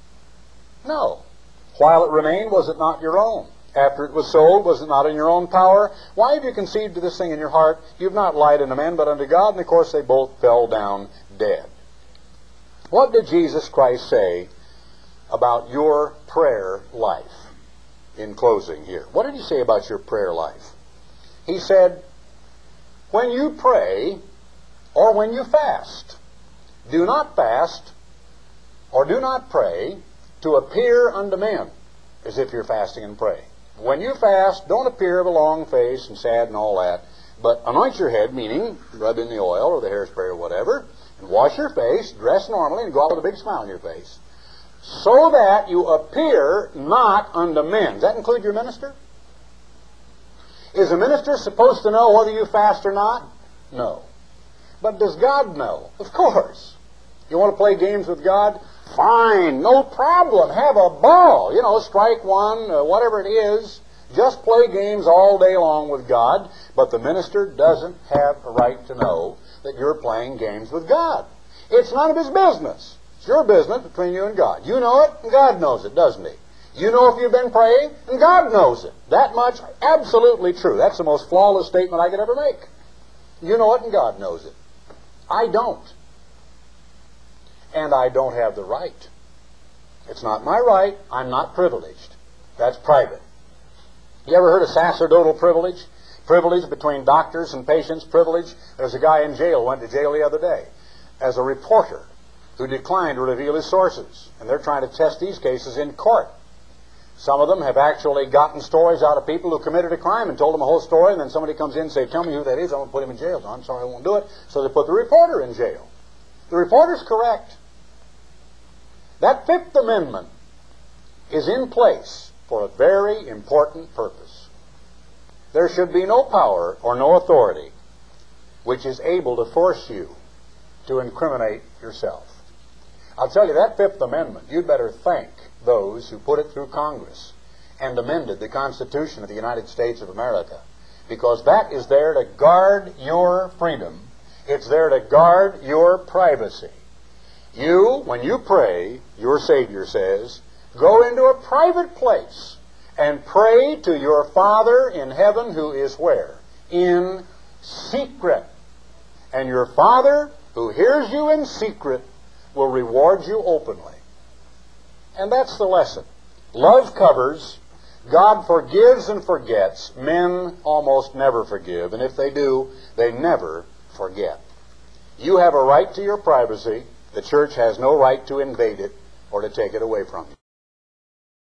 No. While it remained, was it not your own? After it was sold, was it not in your own power? Why have you conceived this thing in your heart? You have not lied unto men, but unto God. And of course they both fell down dead. What did Jesus Christ say about your prayer life in closing here? What did he say about your prayer life? He said, when you pray or when you fast, do not fast or do not pray to appear unto men as if you're fasting and praying. When you fast, don't appear with a long face and sad and all that, but anoint your head, meaning rub in the oil or the hairspray or whatever, and wash your face, dress normally, and go out with a big smile on your face, so that you appear not unto men. Does that include your minister? Is a minister supposed to know whether you fast or not? No. But does God know? Of course. You want to play games with God? Fine, no problem. Have a ball. You know, strike one, uh, whatever it is. Just play games all day long with God. But the minister doesn't have a right to know that you're playing games with God. It's none of his business. It's your business between you and God. You know it, and God knows it, doesn't he? You know if you've been praying, and God knows it. That much, absolutely true. That's the most flawless statement I could ever make. You know it, and God knows it. I don't. And I don't have the right. It's not my right. I'm not privileged. That's private. You ever heard of sacerdotal privilege? Privilege between doctors and patients, privilege. There's a guy in jail, went to jail the other day, as a reporter who declined to reveal his sources. And they're trying to test these cases in court. Some of them have actually gotten stories out of people who committed a crime and told them a whole story, and then somebody comes in and says, tell me who that is, I'm going to put him in jail. No, I'm sorry, I won't do it. So they put the reporter in jail. The reporter's correct. That Fifth Amendment is in place for a very important purpose. There should be no power or no authority which is able to force you to incriminate yourself. I'll tell you, that Fifth Amendment, you'd better thank those who put it through Congress and amended the Constitution of the United States of America, because that is there to guard your freedom. It's there to guard your privacy. You, when you pray, your Savior says, go into a private place and pray to your Father in heaven who is where? In secret. And your Father who hears you in secret will reward you openly. And that's the lesson. Love covers. God forgives and forgets. Men almost never forgive, and if they do, they never forget. You have a right to your privacy. The church has no right to invade it or to take it away from you.